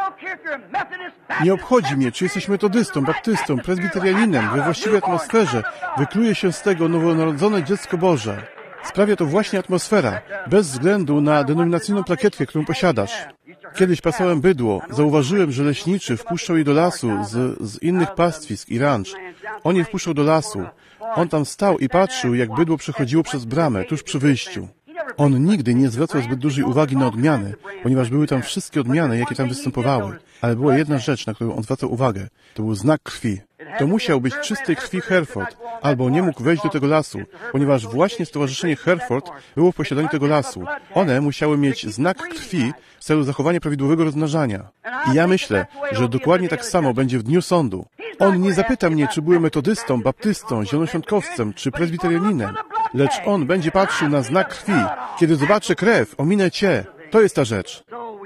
Nie obchodzi mnie, czy jesteś metodystą, baptystą, prezbiterianinem, we właściwej atmosferze wykluje się z tego nowonarodzone dziecko Boże. Sprawia to właśnie atmosfera, bez względu na denominacyjną plakietkę, którą posiadasz. Kiedyś pasałem bydło, zauważyłem, że leśniczy wpuszczał je do lasu z innych pastwisk i rancz. On je wpuszczał do lasu. On tam stał i patrzył, jak bydło przechodziło przez bramę, tuż przy wyjściu. On nigdy nie zwracał zbyt dużej uwagi na odmiany, ponieważ były tam wszystkie odmiany, jakie tam występowały. Ale była jedna rzecz, na którą on zwracał uwagę. To był znak krwi. To musiał być czystej krwi Hereford, albo nie mógł wejść do tego lasu, ponieważ właśnie Stowarzyszenie Hereford było w posiadaniu tego lasu. One musiały mieć znak krwi w celu zachowania prawidłowego rozmnażania. I ja myślę, że dokładnie tak samo będzie w dniu sądu. On nie zapyta mnie, czy byłem metodystą, baptystą, zielonoświątkowcem, czy prezbiterianinem, lecz on będzie patrzył na znak krwi. Kiedy zobaczę krew, ominę cię. To jest ta rzecz.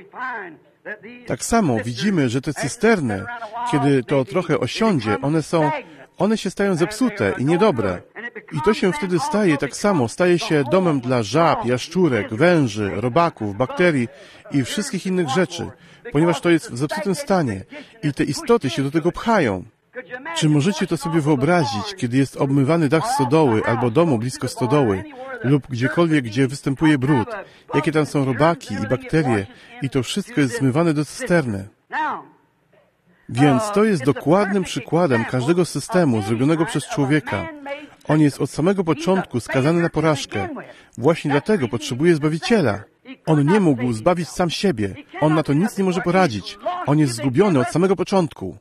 Tak samo widzimy, że te cysterny, kiedy to trochę osiądzie, one się stają zepsute i niedobre. I to się wtedy staje tak samo, staje się domem dla żab, jaszczurek, węży, robaków, bakterii i wszystkich innych rzeczy, ponieważ to jest w zepsutym stanie i te istoty się do tego pchają. Czy możecie to sobie wyobrazić, kiedy jest obmywany dach stodoły albo domu blisko stodoły lub gdziekolwiek, gdzie występuje brud, jakie tam są robaki i bakterie i to wszystko jest zmywane do cysterny. Więc to jest dokładnym przykładem każdego systemu zrobionego przez człowieka. On jest od samego początku skazany na porażkę. Właśnie dlatego potrzebuje Zbawiciela. On nie mógł zbawić sam siebie. On na to nic nie może poradzić. On jest zgubiony od samego początku.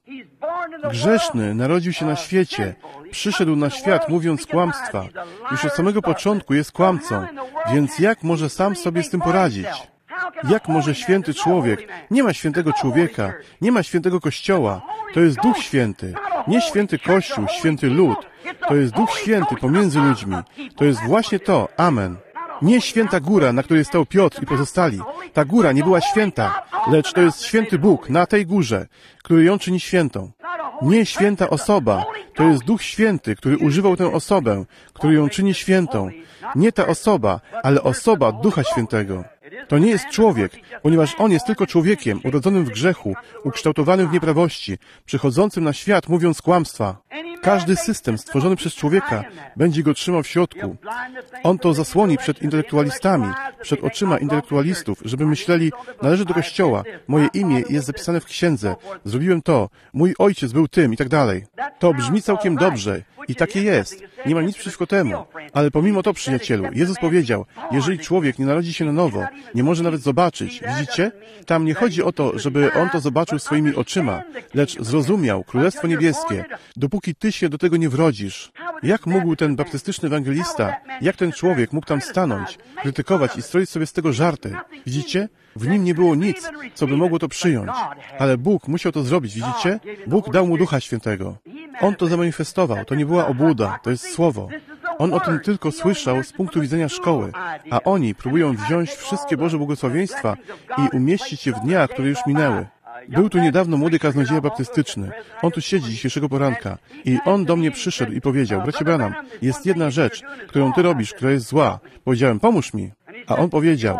Grzeszny narodził się na świecie. Przyszedł na świat mówiąc kłamstwa. Już od samego początku jest kłamcą. Więc jak może sam sobie z tym poradzić? Jak może święty człowiek? Nie ma świętego człowieka. Nie ma świętego Kościoła. To jest Duch Święty. Nie święty Kościół, święty lud. To jest Duch Święty pomiędzy ludźmi. To jest właśnie to. Amen. Nie święta góra, na której stał Piotr i pozostali. Ta góra nie była święta, lecz to jest święty Bóg na tej górze, który ją czyni świętą. Nie święta osoba, to jest Duch Święty, który używał tę osobę, który ją czyni świętą. Nie ta osoba, ale osoba Ducha Świętego. To nie jest człowiek, ponieważ on jest tylko człowiekiem, urodzonym w grzechu, ukształtowanym w nieprawości, przychodzącym na świat mówiąc kłamstwa. Każdy system stworzony przez człowieka będzie go trzymał w środku. On to zasłoni przed intelektualistami, przed oczyma intelektualistów, żeby myśleli, należy do Kościoła, moje imię jest zapisane w księdze, zrobiłem to, mój ojciec był tym i tak dalej. To brzmi całkiem dobrze i takie jest. Nie ma nic przeciwko temu. Ale pomimo to, przyjacielu, Jezus powiedział, jeżeli człowiek nie narodzi się na nowo, nie może nawet zobaczyć. Widzicie? Tam nie chodzi o to, żeby on to zobaczył swoimi oczyma, lecz zrozumiał Królestwo Niebieskie, dopóki ty się do tego nie wrodzisz. Jak mógł ten baptystyczny ewangelista, jak ten człowiek mógł tam stanąć, krytykować i stroić sobie z tego żarty? Widzicie? W nim nie było nic, co by mogło to przyjąć. Ale Bóg musiał to zrobić, widzicie? Bóg dał mu Ducha Świętego. On to zamanifestował, to nie była obłuda, to jest Słowo. On o tym tylko słyszał z punktu widzenia szkoły, a oni próbują wziąć wszystkie Boże błogosławieństwa i umieścić je w dniach, które już minęły. Był tu niedawno młody kaznodzieja baptystyczny. On tu siedzi dzisiejszego poranka i on do mnie przyszedł i powiedział, bracie Branham, jest jedna rzecz, którą ty robisz, która jest zła. Powiedziałem, pomóż mi. A on powiedział,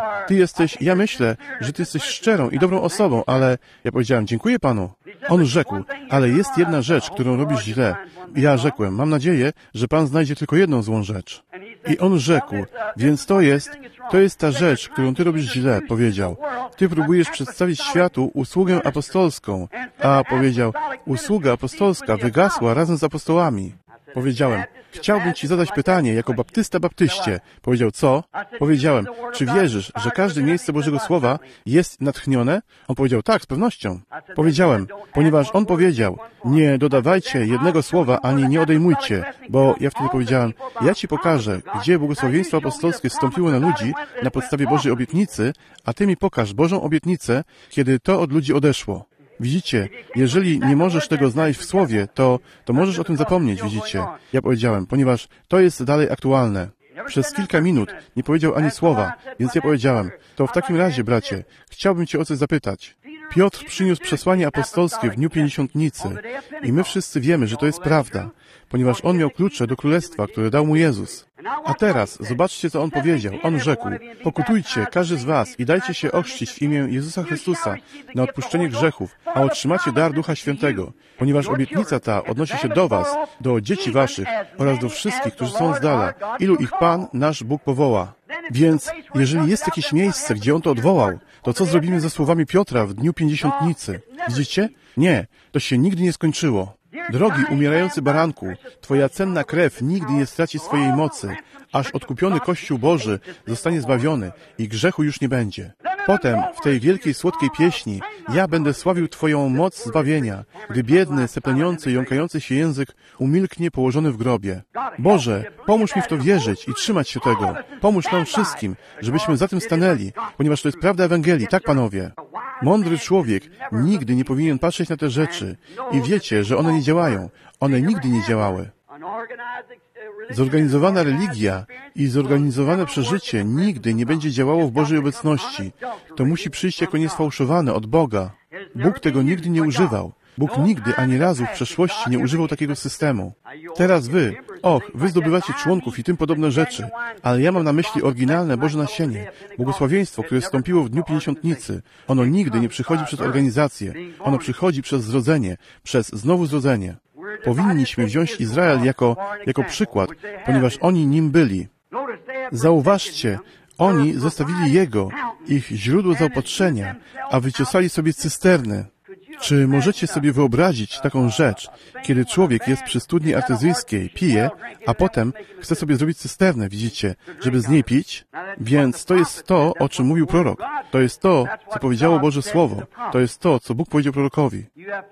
ja myślę, że ty jesteś szczerą i dobrą osobą, ale ja powiedziałem, dziękuję Panu. On rzekł, ale jest jedna rzecz, którą robisz źle. I ja rzekłem, mam nadzieję, że Pan znajdzie tylko jedną złą rzecz. I on rzekł, więc to jest ta rzecz, którą ty robisz źle, powiedział. Ty próbujesz przedstawić światu usługę apostolską, a powiedział, usługa apostolska wygasła razem z apostołami. Powiedziałem, chciałbym ci zadać pytanie jako baptysta baptyście. Powiedział, co? Powiedziałem, czy wierzysz, że każde miejsce Bożego Słowa jest natchnione? On powiedział, tak, z pewnością. Powiedziałem, ponieważ on powiedział, nie dodawajcie jednego słowa, ani nie odejmujcie, bo ja wtedy powiedziałem, ja ci pokażę, gdzie błogosławieństwo apostolskie zstąpiło na ludzi na podstawie Bożej obietnicy, a ty mi pokaż Bożą obietnicę, kiedy to od ludzi odeszło. Widzicie, jeżeli nie możesz tego znaleźć w Słowie, to możesz o tym zapomnieć, widzicie. Ja powiedziałem, ponieważ to jest dalej aktualne. Przez kilka minut nie powiedział ani słowa, więc ja powiedziałem, to w takim razie, bracie, chciałbym cię o coś zapytać. Piotr przyniósł przesłanie apostolskie w dniu Pięćdziesiątnicy i my wszyscy wiemy, że to jest prawda, ponieważ on miał klucze do królestwa, które dał mu Jezus. A teraz zobaczcie, co on powiedział. On rzekł, pokutujcie, każdy z was i dajcie się ochrzcić w imię Jezusa Chrystusa na odpuszczenie grzechów, a otrzymacie dar Ducha Świętego, ponieważ obietnica ta odnosi się do was, do dzieci waszych oraz do wszystkich, którzy są z dala, ilu ich Pan, nasz Bóg powoła. Więc, jeżeli jest jakieś miejsce, gdzie on to odwołał, to co zrobimy ze słowami Piotra w dniu Pięćdziesiątnicy? Widzicie? Nie, to się nigdy nie skończyło. Drogi umierający baranku, twoja cenna krew nigdy nie straci swojej mocy. aż odkupiony Kościół Boży zostanie zbawiony i grzechu już nie będzie. Potem, w tej wielkiej, słodkiej pieśni, ja będę sławił Twoją moc zbawienia, gdy biedny, sepleniący, jąkający się język umilknie położony w grobie. Boże, pomóż mi w to wierzyć i trzymać się tego. Pomóż nam wszystkim, żebyśmy za tym stanęli, ponieważ to jest prawda Ewangelii, tak, panowie? Mądry człowiek nigdy nie powinien patrzeć na te rzeczy i wiecie, że one nie działają. One nigdy nie działały. Zorganizowana religia i zorganizowane przeżycie nigdy nie będzie działało w Bożej obecności. To musi przyjść jako niesfałszowane od Boga. Bóg tego nigdy nie używał. Bóg nigdy ani razu w przeszłości nie używał takiego systemu. Teraz wy zdobywacie członków i tym podobne rzeczy, ale ja mam na myśli oryginalne Boże nasienie, błogosławieństwo, które wstąpiło w dniu Pięćdziesiątnicy. Ono nigdy nie przychodzi przez organizację. Ono przychodzi przez zrodzenie, przez znowu zrodzenie. Powinniśmy wziąć Izrael jako przykład, ponieważ oni nim byli. Zauważcie, oni zostawili Jego, ich źródło zaopatrzenia, a wyciosali sobie cysterny. Czy możecie sobie wyobrazić taką rzecz, kiedy człowiek jest przy studni artezyjskiej, pije, a potem chce sobie zrobić cysternę, widzicie, żeby z niej pić? Więc to jest to, o czym mówił prorok. To jest to, co powiedziało Boże Słowo. To jest to, co Bóg powiedział prorokowi.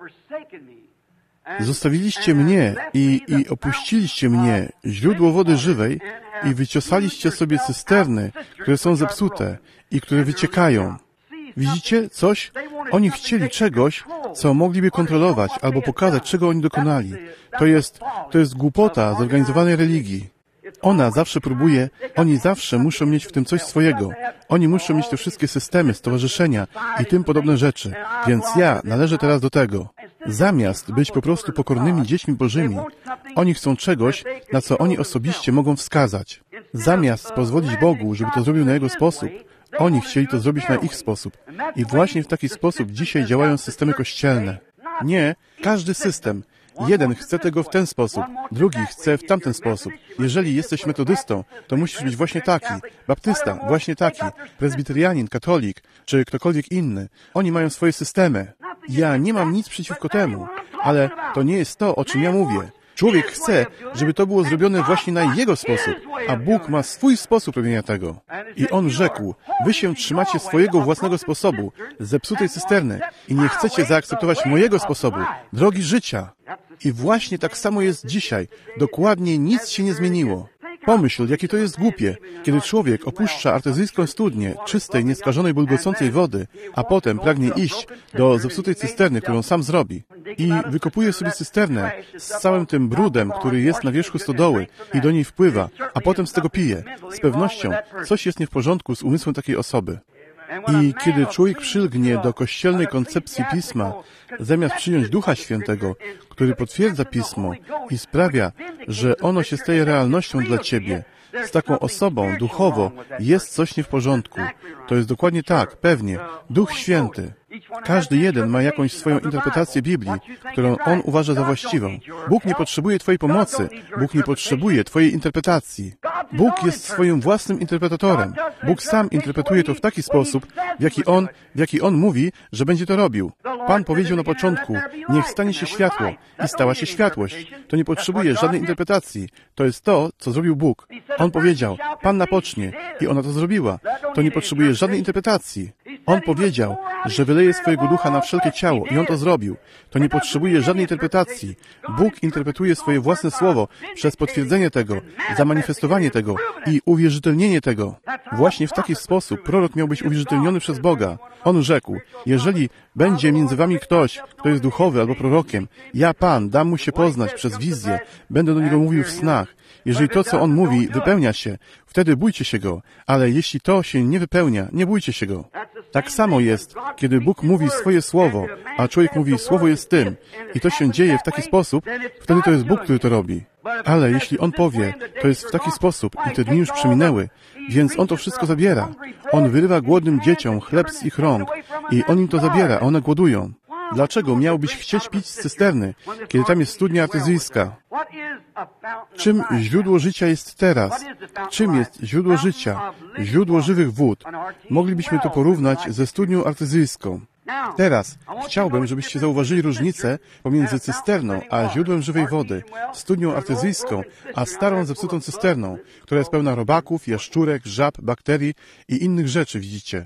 Zostawiliście mnie i opuściliście mnie, źródło wody żywej, i wyciosaliście sobie cysterny, które są zepsute i które wyciekają. Widzicie coś? Oni chcieli czegoś, co mogliby kontrolować albo pokazać, czego oni dokonali. To jest głupota zorganizowanej religii. Ona zawsze próbuje, oni zawsze muszą mieć w tym coś swojego. Oni muszą mieć te wszystkie systemy, stowarzyszenia i tym podobne rzeczy. Więc ja należę teraz do tego. Zamiast być po prostu pokornymi dziećmi Bożymi, oni chcą czegoś, na co oni osobiście mogą wskazać. Zamiast pozwolić Bogu, żeby to zrobił na Jego sposób, oni chcieli to zrobić na ich sposób. I właśnie w taki sposób dzisiaj działają systemy kościelne. Nie, każdy system. Jeden chce tego w ten sposób, drugi chce w tamten sposób. Jeżeli jesteś metodystą, to musisz być właśnie taki. Baptysta, właśnie taki. Prezbiterianin, katolik, czy ktokolwiek inny. Oni mają swoje systemy. Ja nie mam nic przeciwko temu, ale to nie jest to, o czym ja mówię. Człowiek chce, żeby to było zrobione właśnie na jego sposób, a Bóg ma swój sposób robienia tego. I On rzekł, wy się trzymacie swojego własnego sposobu, zepsutej cysterny i nie chcecie zaakceptować mojego sposobu, drogi życia. I właśnie tak samo jest dzisiaj. Dokładnie nic się nie zmieniło. Pomyśl, jakie to jest głupie, kiedy człowiek opuszcza artezyjską studnię, czystej, nieskażonej, bulgocącej wody, a potem pragnie iść do zepsutej cysterny, którą sam zrobi. I wykopuje sobie cysternę z całym tym brudem, który jest na wierzchu stodoły i do niej wpływa, a potem z tego pije. Z pewnością coś jest nie w porządku z umysłem takiej osoby. I kiedy człowiek przylgnie do kościelnej koncepcji Pisma, zamiast przyjąć Ducha Świętego, który potwierdza Pismo i sprawia, że ono się staje realnością dla ciebie, z taką osobą duchowo jest coś nie w porządku. To jest dokładnie tak, pewnie. Duch Święty. Każdy jeden ma jakąś swoją interpretację Biblii, którą on uważa za właściwą. Bóg nie potrzebuje twojej pomocy. Bóg nie potrzebuje twojej interpretacji. Bóg jest swoim własnym interpretatorem. Bóg sam interpretuje to w taki sposób, w jaki On mówi, że będzie to robił. Pan powiedział na początku, niech stanie się światło i stała się światłość. To nie potrzebuje żadnej interpretacji. To jest to, co zrobił Bóg. On powiedział, Panna pocznie i ona to zrobiła. To nie potrzebuje żadnej interpretacji. On powiedział, że wyleje swojego ducha na wszelkie ciało i On to zrobił. To nie potrzebuje żadnej interpretacji. Bóg interpretuje swoje własne słowo przez potwierdzenie tego, zamanifestowanie tego i uwierzytelnienie tego. Właśnie w taki sposób prorok miał być uwierzytelniony przez Boga. On rzekł, jeżeli będzie między wami ktoś, kto jest duchowy albo prorokiem, ja, Pan, dam mu się poznać przez wizję, będę do niego mówił w snach. Jeżeli to, co on mówi, wypełnia się, wtedy bójcie się go, ale jeśli to się nie wypełnia, nie bójcie się go. Tak samo jest, kiedy Bóg mówi swoje słowo, a człowiek mówi, słowo jest tym, i to się dzieje w taki sposób, wtedy to jest Bóg, który to robi. Ale jeśli On powie, to jest w taki sposób i te dni już przeminęły, więc On to wszystko zabiera. On wyrywa głodnym dzieciom chleb z ich rąk i On im to zabiera, a one głodują. Dlaczego miałbyś chcieć pić z cysterny, kiedy tam jest studnia artezyjska? Czym źródło życia jest teraz? Czym jest źródło życia? Źródło żywych wód. Moglibyśmy to porównać ze studnią artezyjską. Teraz chciałbym, żebyście zauważyli różnicę pomiędzy cysterną a źródłem żywej wody, studnią artezyjską, a starą zepsutą cysterną, która jest pełna robaków, jaszczurek, żab, bakterii i innych rzeczy, widzicie.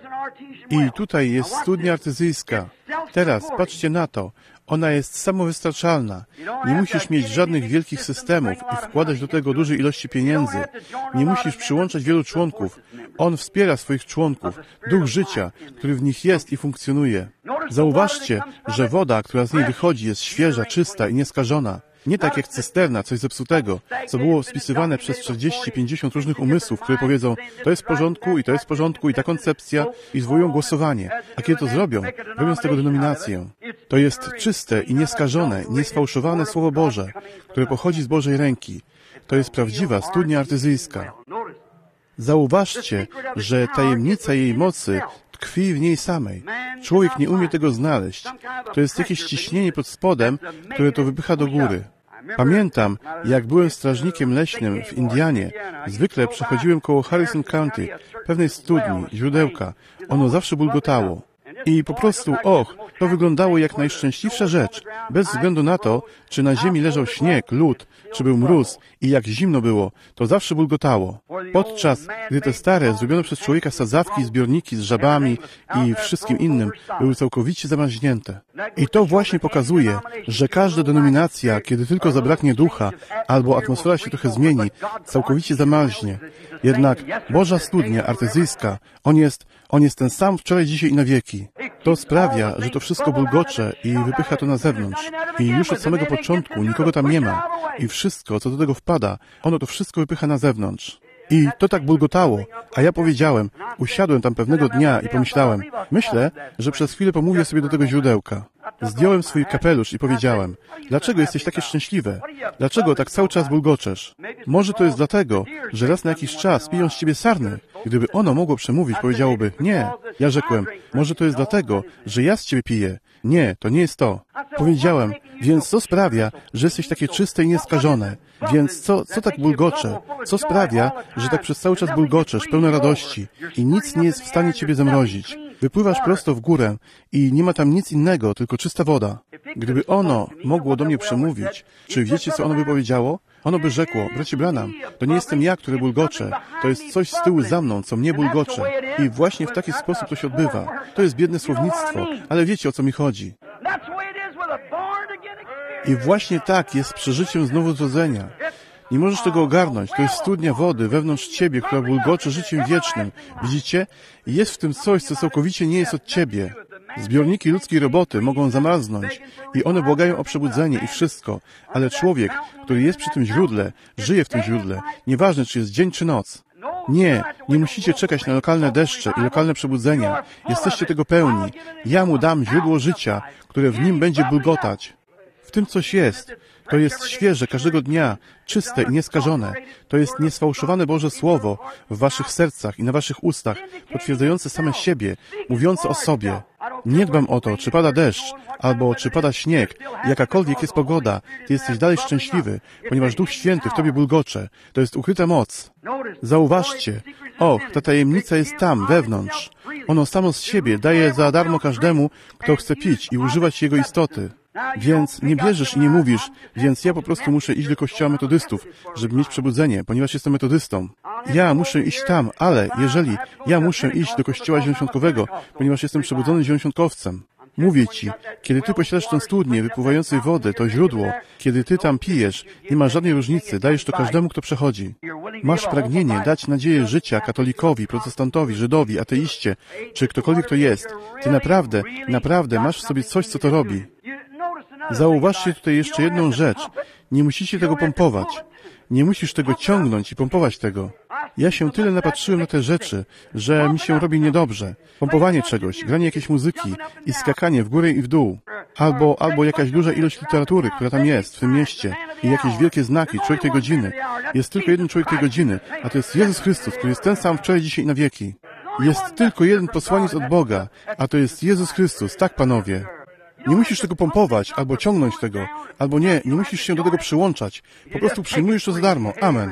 I tutaj jest studnia artezyjska. Teraz patrzcie na to. Ona jest samowystarczalna. Nie musisz mieć żadnych wielkich systemów i wkładać do tego dużej ilości pieniędzy. Nie musisz przyłączać wielu członków. On wspiera swoich członków, duch życia, który w nich jest i funkcjonuje. Zauważcie, że woda, która z niej wychodzi, jest świeża, czysta i nieskażona. Nie tak jak cysterna, coś zepsutego, co było spisywane przez 40-50 różnych umysłów, które powiedzą, to jest w porządku i to jest w porządku i ta koncepcja i zwołują głosowanie. A kiedy to zrobią, robią z tego denominację. To jest czyste i nieskażone, niesfałszowane Słowo Boże, które pochodzi z Bożej ręki. To jest prawdziwa studnia artezyjska. Zauważcie, że tajemnica jej mocy tkwi w niej samej. Człowiek nie umie tego znaleźć. To jest jakieś ciśnienie pod spodem, które to wypycha do góry. Pamiętam, jak byłem strażnikiem leśnym w Indianie, zwykle przechodziłem koło Harrison County, pewnej studni, źródełka. Ono zawsze bulgotało. I po prostu, to wyglądało jak najszczęśliwsza rzecz, bez względu na to, czy na ziemi leżał śnieg, lód, czy był mróz i jak zimno było, to zawsze bulgotało. Podczas gdy te stare, zrobione przez człowieka sadzawki, zbiorniki z żabami i wszystkim innym były całkowicie zamarznięte. I to właśnie pokazuje, że każda denominacja, kiedy tylko zabraknie ducha, albo atmosfera się trochę zmieni, całkowicie zamarznie. Jednak Boża studnia artezyjska, on jest ten sam wczoraj, dzisiaj i na wieki. To sprawia, że to wszystko bulgocze i wypycha to na zewnątrz. I już od samego początku nikogo tam nie ma. I wszystko, co do tego wpada, ono to wszystko wypycha na zewnątrz. I to tak bulgotało, a ja powiedziałem, usiadłem tam pewnego dnia i pomyślałem, myślę, że przez chwilę pomówię sobie do tego źródełka. Zdjąłem swój kapelusz i powiedziałem, dlaczego jesteś takie szczęśliwe? Dlaczego tak cały czas bulgoczesz? Może to jest dlatego, że raz na jakiś czas piją z ciebie sarny. Gdyby ono mogło przemówić, powiedziałoby, nie. Ja rzekłem, może to jest dlatego, że ja z ciebie piję. Nie, to nie jest to. Powiedziałem, więc co sprawia, że jesteś takie czyste i nieskażone? Więc co tak bulgocze? Co sprawia, że tak przez cały czas bulgoczesz, pełna radości i nic nie jest w stanie ciebie zamrozić? Wypływasz prosto w górę i nie ma tam nic innego, tylko czysta woda. Gdyby ono mogło do mnie przemówić, czy wiecie, co ono by powiedziało? Ono by rzekło, bracie Branham, to nie jestem ja, który bulgocze. To jest coś z tyłu za mną, co mnie bulgocze. I właśnie w taki sposób to się odbywa. To jest biedne słownictwo, ale wiecie, o co mi chodzi. I właśnie tak jest z przeżyciem znowonarodzenia. Nie możesz tego ogarnąć. To jest studnia wody wewnątrz ciebie, która bulgocze życiem wiecznym. Widzicie? Jest w tym coś, co całkowicie nie jest od ciebie. Zbiorniki ludzkiej roboty mogą zamarznąć i one błagają o przebudzenie i wszystko, ale człowiek, który jest przy tym źródle, żyje w tym źródle, nieważne czy jest dzień czy noc. Nie musicie czekać na lokalne deszcze i lokalne przebudzenia. Jesteście tego pełni. Ja mu dam źródło życia, które w nim będzie bulgotać. W tym coś jest. To jest świeże każdego dnia, czyste i nieskażone. To jest niesfałszowane Boże Słowo w waszych sercach i na waszych ustach, potwierdzające same siebie, mówiące o sobie. Nie dbam o to, czy pada deszcz, albo czy pada śnieg, jakakolwiek jest pogoda, ty jesteś dalej szczęśliwy, ponieważ Duch Święty w tobie bulgocze. To jest ukryta moc. Zauważcie, ta tajemnica jest tam, wewnątrz. Ono samo z siebie daje za darmo każdemu, kto chce pić i używać jego istoty. Więc nie bierzesz i nie mówisz, więc ja po prostu muszę iść do kościoła metodystów, żeby mieć przebudzenie, ponieważ jestem metodystą. Ja muszę iść tam, ale jeżeli ja muszę iść do kościoła zielonoświątkowego, ponieważ jestem przebudzonym zielonoświątkowcem. Mówię ci, kiedy ty posiadasz tę studnię wypływającej wody, to źródło, kiedy ty tam pijesz, nie ma żadnej różnicy, dajesz to każdemu, kto przechodzi. Masz pragnienie dać nadzieję życia katolikowi, protestantowi, Żydowi, ateiście, czy ktokolwiek to jest. Ty naprawdę masz w sobie coś, co to robi. Zauważcie tutaj jeszcze jedną rzecz. Nie musicie tego pompować. Nie musisz tego ciągnąć i pompować tego. Ja się tyle napatrzyłem na te rzeczy, że mi się robi niedobrze. Pompowanie czegoś, granie jakiejś muzyki i skakanie w górę i w dół. Albo jakaś duża ilość literatury, która tam jest, w tym mieście. I jakieś wielkie znaki, człowiek tej godziny. Jest tylko jeden człowiek tej godziny, a to jest Jezus Chrystus, który jest ten sam wczoraj, dzisiaj i na wieki. Jest tylko jeden posłaniec od Boga, a to jest Jezus Chrystus, tak panowie. Nie musisz tego pompować, albo ciągnąć tego, albo nie musisz się do tego przyłączać. Po prostu przyjmujesz to za darmo. Amen.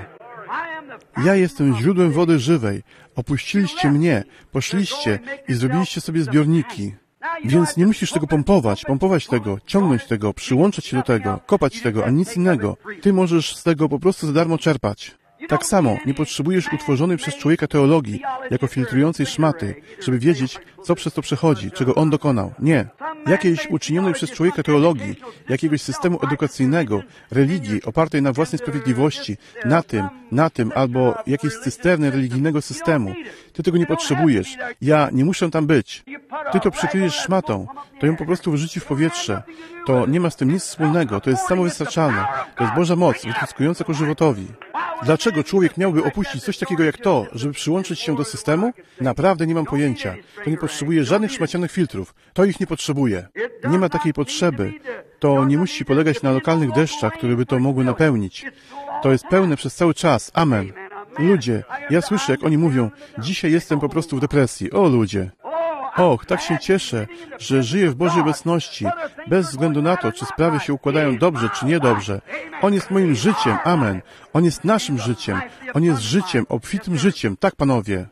Ja jestem źródłem wody żywej. Opuściliście mnie, poszliście i zrobiliście sobie zbiorniki. Więc nie musisz tego pompować tego, ciągnąć tego, przyłączać się do tego, kopać tego, ani nic innego. Ty możesz z tego po prostu za darmo czerpać. Tak samo nie potrzebujesz utworzonej przez człowieka teologii, jako filtrującej szmaty, żeby wiedzieć, co przez to przechodzi, czego on dokonał. Nie. Jakiejś uczynionej przez człowieka teologii, jakiegoś systemu edukacyjnego, religii opartej na własnej sprawiedliwości, na tym, albo jakiejś cysterny religijnego systemu. Ty tego nie potrzebujesz. Ja nie muszę tam być. Ty to przykryjesz szmatą. To ją po prostu wyrzuci w powietrze. To nie ma z tym nic wspólnego. To jest samowystarczalne. To jest Boża moc, wytryskująca ku żywotowi. Dlaczego człowiek miałby opuścić coś takiego jak to, żeby przyłączyć się do systemu? Naprawdę nie mam pojęcia. To nie potrzebuje żadnych szmacianych filtrów. To ich nie potrzebuje. Nie ma takiej potrzeby. To nie musi polegać na lokalnych deszczach, które by to mogły napełnić. To jest pełne przez cały czas. Amen. Ludzie, ja słyszę, jak oni mówią, dzisiaj jestem po prostu w depresji. O ludzie. Och, tak się cieszę, że żyję w Bożej obecności, bez względu na to, czy sprawy się układają dobrze, czy niedobrze. On jest moim życiem, amen. On jest naszym życiem. On jest życiem, obfitym życiem, tak panowie.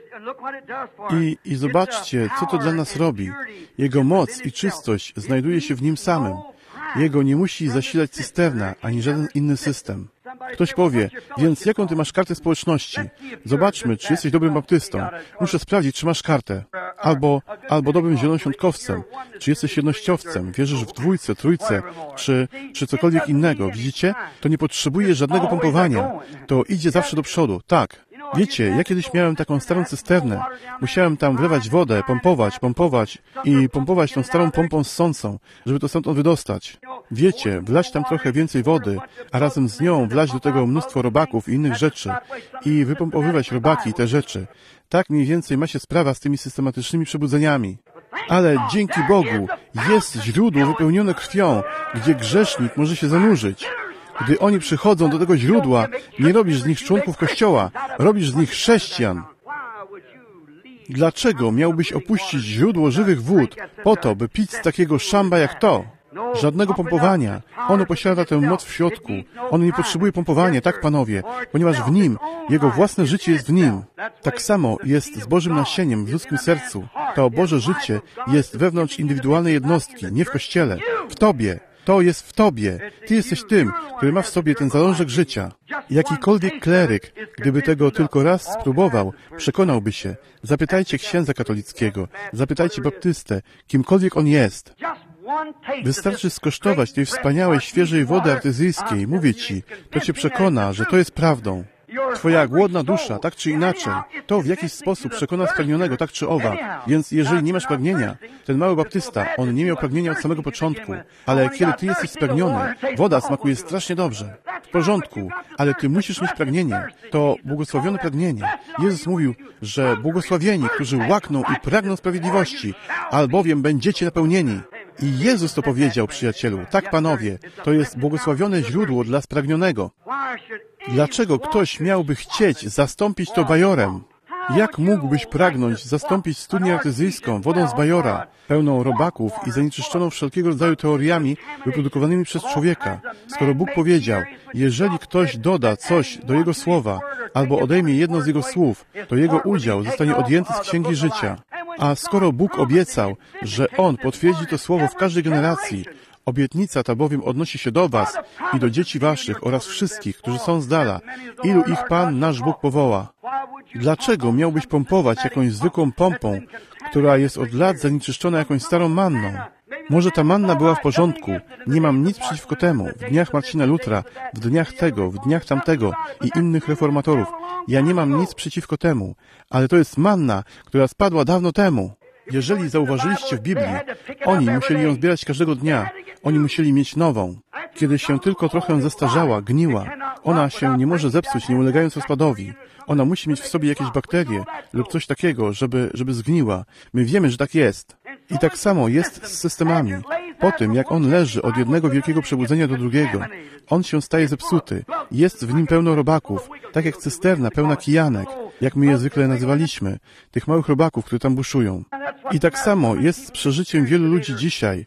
I zobaczcie, co to dla nas robi. Jego moc i czystość znajduje się w Nim samym. Jego nie musi zasilać cysterna, ani żaden inny system. Ktoś powie, więc jaką ty masz kartę społeczności? Zobaczmy, czy jesteś dobrym baptystą. Muszę sprawdzić, czy masz kartę. Albo dobrym zielonoświątkowcem. Czy jesteś jednościowcem? Wierzysz w dwójce, trójce, czy cokolwiek innego. Widzicie? To nie potrzebuje żadnego pompowania. To idzie zawsze do przodu. Tak. Wiecie, ja kiedyś miałem taką starą cysternę. Musiałem tam wlewać wodę, pompować tą starą pompą ssącą, żeby to stamtąd wydostać. Wiecie, wlać tam trochę więcej wody, a razem z nią wlać do tego mnóstwo robaków i innych rzeczy i wypompowywać robaki i te rzeczy. Tak mniej więcej ma się sprawa z tymi systematycznymi przebudzeniami. Ale dzięki Bogu jest źródło wypełnione krwią, gdzie grzesznik może się zanurzyć. Gdy oni przychodzą do tego źródła, nie robisz z nich członków Kościoła, robisz z nich chrześcijan. Dlaczego miałbyś opuścić źródło żywych wód po to, by pić z takiego szamba jak to? Żadnego pompowania. Ono posiada tę moc w środku. On nie potrzebuje pompowania, tak panowie, ponieważ w Nim, Jego własne życie jest w Nim. Tak samo jest z Bożym nasieniem w ludzkim sercu. To Boże życie jest wewnątrz indywidualnej jednostki, nie w Kościele, w Tobie. To jest w Tobie. Ty jesteś tym, który ma w sobie ten zalążek życia. Jakikolwiek kleryk, gdyby tego tylko raz spróbował, przekonałby się. Zapytajcie księdza katolickiego, zapytajcie baptystę, kimkolwiek on jest. Wystarczy skosztować tej wspaniałej, świeżej wody artezyjskiej. Mówię Ci, to Cię przekona, że to jest prawdą. Twoja głodna dusza, tak czy inaczej, to w jakiś sposób przekona spragnionego, tak czy owak. Więc jeżeli nie masz pragnienia, ten mały baptysta, on nie miał pragnienia od samego początku, ale kiedy Ty jesteś spragniony, woda smakuje strasznie dobrze. W porządku, ale Ty musisz mieć pragnienie. To błogosławione pragnienie. Jezus mówił, że błogosławieni, którzy łakną i pragną sprawiedliwości, albowiem będziecie napełnieni. I Jezus to powiedział, przyjacielu. Tak, panowie, to jest błogosławione źródło dla spragnionego. Dlaczego ktoś miałby chcieć zastąpić to bajorem? Jak mógłbyś pragnąć zastąpić studnię artezyjską wodą z bajora, pełną robaków i zanieczyszczoną wszelkiego rodzaju teoriami wyprodukowanymi przez człowieka, skoro Bóg powiedział, jeżeli ktoś doda coś do Jego słowa albo odejmie jedno z Jego słów, to jego udział zostanie odjęty z Księgi Życia. A skoro Bóg obiecał, że On potwierdzi to słowo w każdej generacji, obietnica ta bowiem odnosi się do was i do dzieci waszych oraz wszystkich, którzy są z dala, ilu ich Pan, nasz Bóg, powoła. Dlaczego miałbyś pompować jakąś zwykłą pompą, która jest od lat zanieczyszczona jakąś starą manną? Może ta manna była w porządku, nie mam nic przeciwko temu, w dniach Marcina Lutra, w dniach tego, w dniach tamtego i innych reformatorów. Ja nie mam nic przeciwko temu, ale to jest manna, która spadła dawno temu. Jeżeli zauważyliście w Biblii, oni musieli ją zbierać każdego dnia. Oni musieli mieć nową. Kiedy się tylko trochę zestarzała, gniła, ona się nie może zepsuć, nie ulegając rozpadowi. Ona musi mieć w sobie jakieś bakterie lub coś takiego, żeby zgniła. My wiemy, że tak jest. I tak samo jest z systemami. Po tym, jak on leży od jednego wielkiego przebudzenia do drugiego, on się staje zepsuty. Jest w nim pełno robaków, tak jak cysterna pełna kijanek, jak my je zwykle nazywaliśmy, tych małych robaków, które tam buszują. I tak samo jest z przeżyciem wielu ludzi dzisiaj.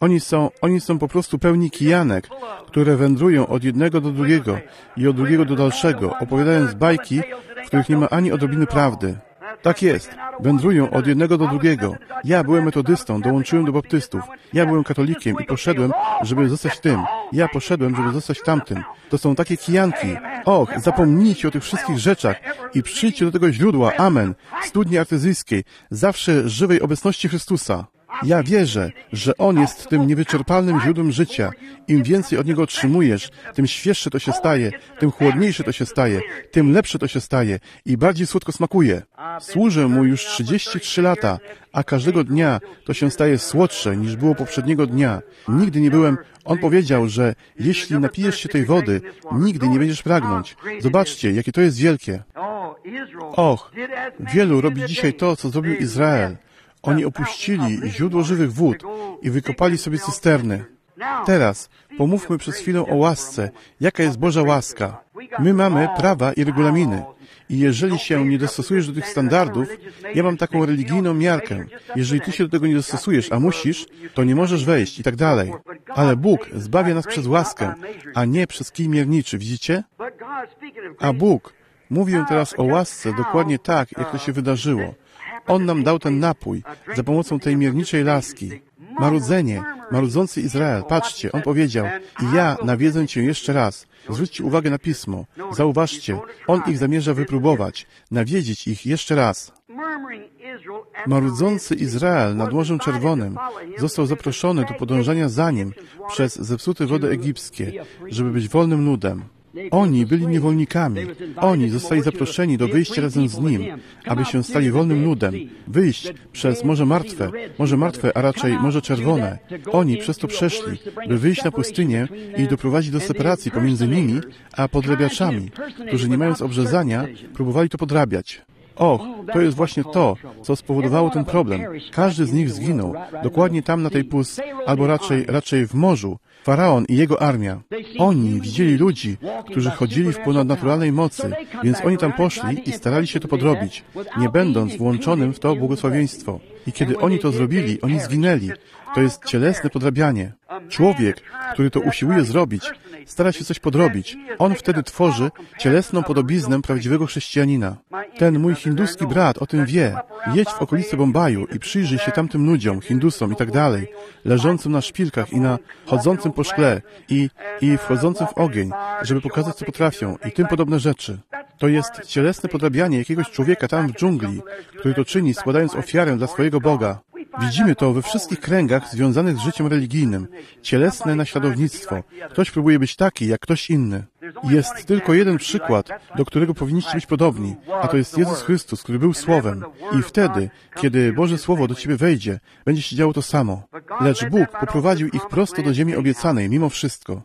Oni są po prostu pełni kijanek, które wędrują od jednego do drugiego i od drugiego do dalszego, opowiadając bajki, w których nie ma ani odrobiny prawdy. Tak jest. Wędrują od jednego do drugiego. Ja byłem metodystą, dołączyłem do baptystów. Ja byłem katolikiem i poszedłem, żeby zostać tym. Ja poszedłem, żeby zostać tamtym. To są takie kijanki. Och, zapomnijcie o tych wszystkich rzeczach i przyjdźcie do tego źródła, amen, studni artezyjskiej, zawsze żywej obecności Chrystusa. Ja wierzę, że On jest tym niewyczerpalnym źródłem życia. Im więcej od Niego otrzymujesz, tym świeższe to się staje, tym chłodniejsze to się staje, tym lepsze to się staje i bardziej słodko smakuje. Służę Mu już 33 lata, a każdego dnia to się staje słodsze niż było poprzedniego dnia. Nigdy nie byłem... On powiedział, że jeśli napijesz się tej wody, nigdy nie będziesz pragnąć. Zobaczcie, jakie to jest wielkie. Och, wielu robi dzisiaj to, co zrobił Izrael. Oni opuścili źródło żywych wód i wykopali sobie cysterny. Teraz pomówmy przez chwilę o łasce. Jaka jest Boża łaska? My mamy prawa i regulaminy. I jeżeli się nie dostosujesz do tych standardów, ja mam taką religijną miarkę. Jeżeli ty się do tego nie dostosujesz, a musisz, to nie możesz wejść i tak dalej. Ale Bóg zbawia nas przez łaskę, a nie przez kij mierniczy, widzicie? A Bóg mówię teraz o łasce dokładnie tak, jak to się wydarzyło. On nam dał ten napój za pomocą tej mierniczej laski. Marudzenie, marudzący Izrael, patrzcie, on powiedział, i ja nawiedzę cię jeszcze raz. Zwróćcie uwagę na Pismo. Zauważcie, on ich zamierza wypróbować, nawiedzić ich jeszcze raz. Marudzący Izrael nad Morzem Czerwonym został zaproszony do podążania za nim przez zepsute wody egipskie, żeby być wolnym ludem. Oni byli niewolnikami. Oni zostali zaproszeni do wyjścia razem z Nim, aby się stali wolnym ludem. Wyjść przez Morze Martwe, a raczej Morze Czerwone. Oni przez to przeszli, by wyjść na pustynię i doprowadzić do separacji pomiędzy nimi a podrabiaczami, którzy nie mając obrzezania, próbowali to podrabiać. Och, to jest właśnie to, co spowodowało ten problem. Każdy z nich zginął, dokładnie tam na tej albo raczej w morzu. Faraon i jego armia. Oni widzieli ludzi, którzy chodzili w ponadnaturalnej mocy, więc oni tam poszli i starali się to podrobić, nie będąc włączonym w to błogosławieństwo. I kiedy oni to zrobili, oni zginęli. To jest cielesne podrabianie. Człowiek, który to usiłuje zrobić, stara się coś podrobić. On wtedy tworzy cielesną podobiznę prawdziwego chrześcijanina. Ten mój hinduski brat o tym wie. Jedź w okolice Bombaju i przyjrzyj się tamtym ludziom, Hindusom i tak dalej, leżącym na szpilkach i na chodzącym po szkle i wchodzącym w ogień, żeby pokazać, co potrafią i tym podobne rzeczy. To jest cielesne podrabianie jakiegoś człowieka tam w dżungli, który to czyni, składając ofiarę dla swojego Boga. Widzimy to we wszystkich kręgach związanych z życiem religijnym. Cielesne naśladownictwo. Ktoś próbuje być taki, jak ktoś inny. Jest tylko jeden przykład, do którego powinniście być podobni, a to jest Jezus Chrystus, który był Słowem. I wtedy, kiedy Boże Słowo do ciebie wejdzie, będzie się działo to samo. Lecz Bóg poprowadził ich prosto do ziemi obiecanej, mimo wszystko.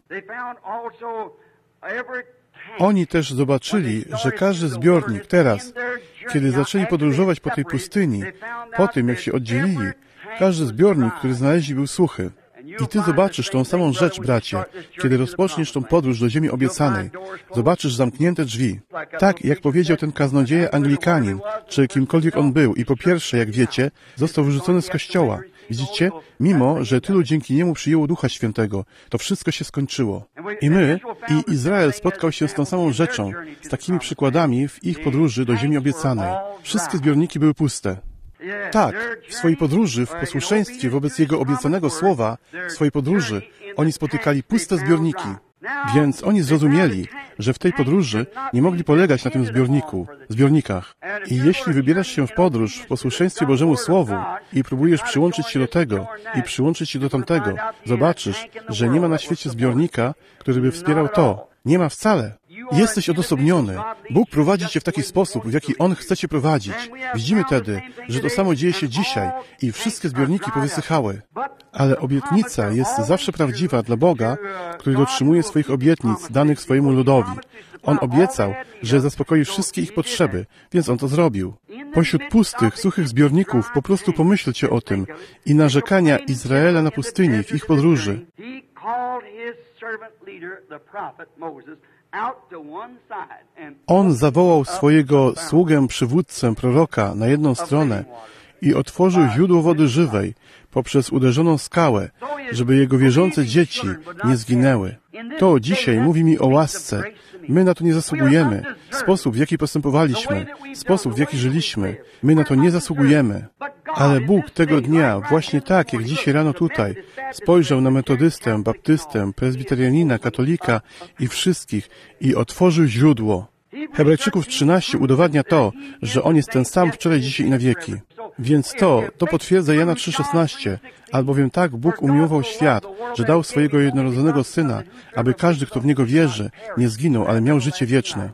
Oni też zobaczyli, że każdy zbiornik teraz, kiedy zaczęli podróżować po tej pustyni, po tym, jak się oddzielili, każdy zbiornik, który znaleźli, był suchy. I ty zobaczysz tą samą rzecz, bracie, kiedy rozpoczniesz tą podróż do ziemi obiecanej. Zobaczysz zamknięte drzwi. Tak, jak powiedział ten kaznodzieja Anglikanin, czy kimkolwiek on był, i po pierwsze, jak wiecie, został wyrzucony z kościoła. Widzicie? Mimo, że tylu dzięki niemu przyjęło Ducha Świętego, to wszystko się skończyło. I my, i Izrael spotkał się z tą samą rzeczą, z takimi przykładami w ich podróży do ziemi obiecanej. Wszystkie zbiorniki były puste. Tak, w swojej podróży, w posłuszeństwie wobec Jego obiecanego słowa, w swojej podróży, oni spotykali puste zbiorniki. Więc oni zrozumieli, że w tej podróży nie mogli polegać na tym zbiornikach. I jeśli wybierasz się w podróż w posłuszeństwie Bożemu Słowu i próbujesz przyłączyć się do tego i przyłączyć się do tamtego, zobaczysz, że nie ma na świecie zbiornika, który by wspierał to. Nie ma wcale. Jesteś odosobniony. Bóg prowadzi cię w taki sposób, w jaki On chce cię prowadzić. Widzimy tedy, że to samo dzieje się dzisiaj i wszystkie zbiorniki powysychały. Ale obietnica jest zawsze prawdziwa dla Boga, który dotrzymuje swoich obietnic danych swojemu ludowi. On obiecał, że zaspokoi wszystkie ich potrzeby, więc On to zrobił. Pośród pustych, suchych zbiorników po prostu pomyślcie o tym i narzekania Izraela na pustyni w ich podróży. On zawołał swojego sługę, przywódcę, proroka na jedną stronę i otworzył źródło wody żywej poprzez uderzoną skałę, żeby Jego wierzące dzieci nie zginęły. To dzisiaj mówi mi o łasce. My na to nie zasługujemy. Sposób, w jaki postępowaliśmy, sposób, w jaki żyliśmy, my na to nie zasługujemy. Ale Bóg tego dnia, właśnie tak jak dzisiaj rano tutaj, spojrzał na metodystę, baptystę, prezbiterianina, katolika i wszystkich i otworzył źródło. Hebrajczyków 13 udowadnia to, że On jest ten sam wczoraj, dzisiaj i na wieki. Więc to potwierdza Jana 3,16, albowiem tak Bóg umiłował świat, że dał swojego jednorodzonego Syna, aby każdy, kto w Niego wierzy, nie zginął, ale miał życie wieczne.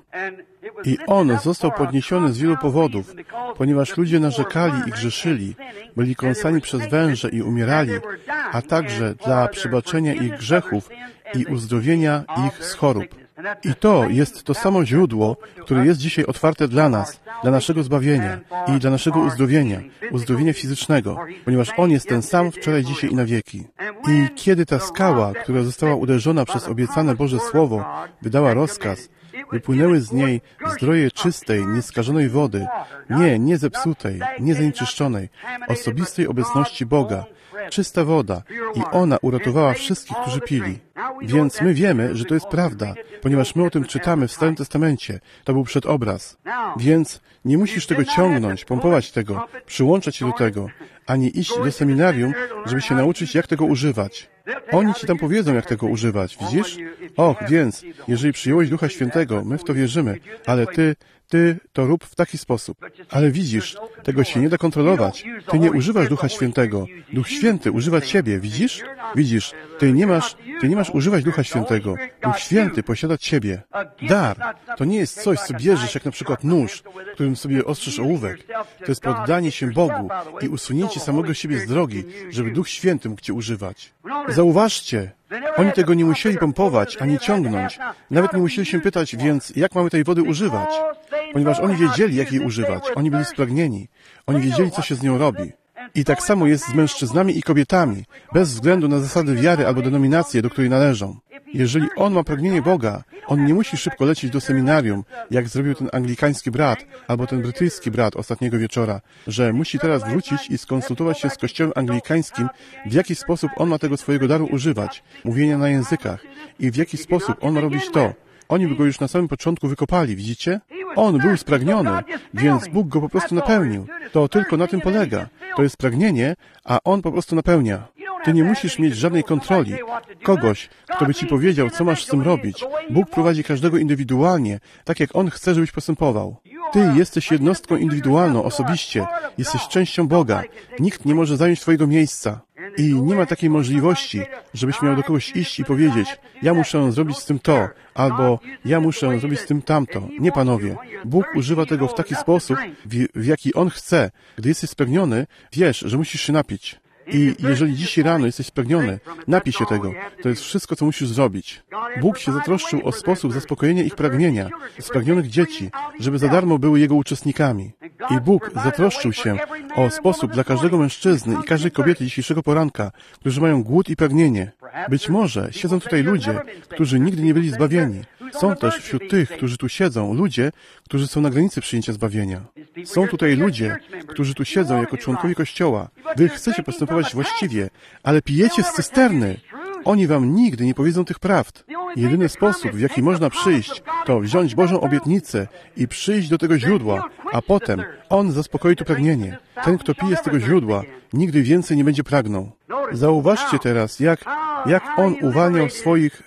I On został podniesiony z wielu powodów, ponieważ ludzie narzekali i grzeszyli, byli kąsani przez węże i umierali, a także dla przebaczenia ich grzechów i uzdrowienia ich z chorób. I to jest to samo źródło, które jest dzisiaj otwarte dla nas, dla naszego zbawienia i dla naszego uzdrowienia fizycznego, ponieważ On jest ten sam wczoraj, dzisiaj i na wieki. I kiedy ta skała, która została uderzona przez obiecane Boże Słowo, wydała rozkaz, wypłynęły z niej zdroje czystej, nieskażonej wody, nie zepsutej, nie zanieczyszczonej, osobistej obecności Boga, czysta woda i ona uratowała wszystkich, którzy pili. Więc my wiemy, że to jest prawda, ponieważ my o tym czytamy w Starym Testamencie. To był przedobraz. Więc nie musisz tego ciągnąć, pompować tego, przyłączać się do tego, ani iść do seminarium, żeby się nauczyć, jak tego używać. Oni ci tam powiedzą, jak tego używać, widzisz? Och, więc, jeżeli przyjąłeś Ducha Świętego, my w to wierzymy, ale ty to rób w taki sposób. Ale widzisz, tego się nie da kontrolować. Ty nie używasz Ducha Świętego. Duch Święty używa ciebie, widzisz? Widzisz, ty nie masz używać Ducha Świętego. Duch Święty posiada ciebie. Dar to nie jest coś, co bierzesz jak na przykład nóż, którym sobie ostrzysz ołówek. To jest poddanie się Bogu i usunięcie samego siebie z drogi, żeby Duch Święty mógł cię używać. Zauważcie, oni tego nie musieli pompować, ani ciągnąć. Nawet nie musieli się pytać, więc jak mamy tej wody używać? Ponieważ oni wiedzieli, jak jej używać. Oni byli spragnieni. Oni wiedzieli, co się z nią robi. I tak samo jest z mężczyznami i kobietami, bez względu na zasady wiary albo denominację, do której należą. Jeżeli on ma pragnienie Boga, on nie musi szybko lecieć do seminarium, jak zrobił ten anglikański brat, albo ten brytyjski brat ostatniego wieczora, że musi teraz wrócić i skonsultować się z kościołem anglikańskim, w jaki sposób on ma tego swojego daru używać, mówienia na językach i w jaki sposób on ma robić to. Oni by go już na samym początku wykopali, widzicie? On był spragniony, więc Bóg go po prostu napełnił. To tylko na tym polega. To jest pragnienie, a on po prostu napełnia. Ty nie musisz mieć żadnej kontroli. Kogoś, kto by ci powiedział, co masz z tym robić. Bóg prowadzi każdego indywidualnie, tak jak On chce, żebyś postępował. Ty jesteś jednostką indywidualną, osobiście. Jesteś częścią Boga. Nikt nie może zająć twojego miejsca. I nie ma takiej możliwości, żebyś miał do kogoś iść i powiedzieć, ja muszę zrobić z tym to, albo ja muszę zrobić z tym tamto. Nie, panowie. Bóg używa tego w taki sposób, w jaki On chce. Gdy jesteś spragniony, wiesz, że musisz się napić. I jeżeli dzisiaj rano jesteś spragniony, napij się tego. To jest wszystko, co musisz zrobić. Bóg się zatroszczył o sposób zaspokojenia ich pragnienia, spragnionych dzieci, żeby za darmo były Jego uczestnikami. I Bóg zatroszczył się o sposób dla każdego mężczyzny i każdej kobiety dzisiejszego poranka, którzy mają głód i pragnienie. Być może siedzą tutaj ludzie, którzy nigdy nie byli zbawieni. Są też wśród tych, którzy tu siedzą, ludzie, którzy są na granicy przyjęcia zbawienia. Są tutaj ludzie, którzy tu siedzą jako członkowie Kościoła. Wy chcecie postępować właściwie, ale pijecie z cysterny. Oni wam nigdy nie powiedzą tych prawd. Jedyny sposób, w jaki można przyjść, to wziąć Bożą obietnicę i przyjść do tego źródła, a potem On zaspokoi to pragnienie. Ten, kto pije z tego źródła, nigdy więcej nie będzie pragnął. Zauważcie teraz, jak On uwalniał swoich,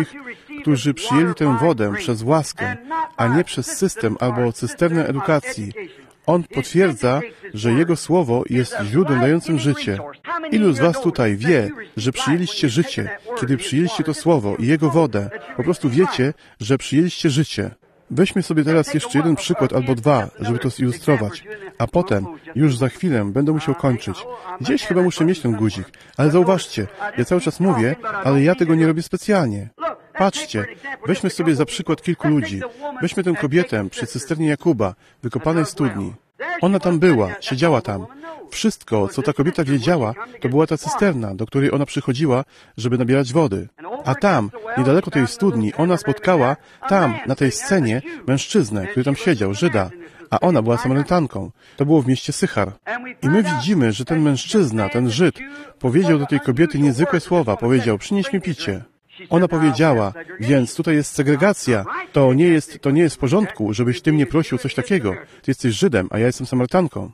którzy przyjęli tę wodę przez łaskę, a nie przez system albo cysternę edukacji. On potwierdza, że Jego Słowo jest źródłem dającym życie. Ilu z was tutaj wie, że przyjęliście życie, kiedy przyjęliście to Słowo i Jego wodę? Po prostu wiecie, że przyjęliście życie. Weźmy sobie teraz jeszcze jeden przykład albo dwa, żeby to zilustrować, a potem, już za chwilę, będę musiał kończyć. Gdzieś chyba muszę mieć ten guzik, ale zauważcie, ja cały czas mówię, ale ja tego nie robię specjalnie. Patrzcie, weźmy sobie za przykład kilku ludzi. Weźmy tę kobietę przy cysternie Jakuba, wykopanej studni. Ona tam była, siedziała tam. Wszystko, co ta kobieta wiedziała, to była ta cysterna, do której ona przychodziła, żeby nabierać wody. A tam, niedaleko tej studni, ona spotkała tam, na tej scenie, mężczyznę, który tam siedział, Żyda. a ona była Samarytanką. To było w mieście Sychar. I my widzimy, że ten mężczyzna, ten Żyd, powiedział do tej kobiety niezwykłe słowa. Powiedział, przynieś mi picie. Ona powiedziała, więc tutaj jest segregacja. To nie jest w porządku, żebyś ty mnie prosił coś takiego. Ty jesteś Żydem, a ja jestem Samarytanką.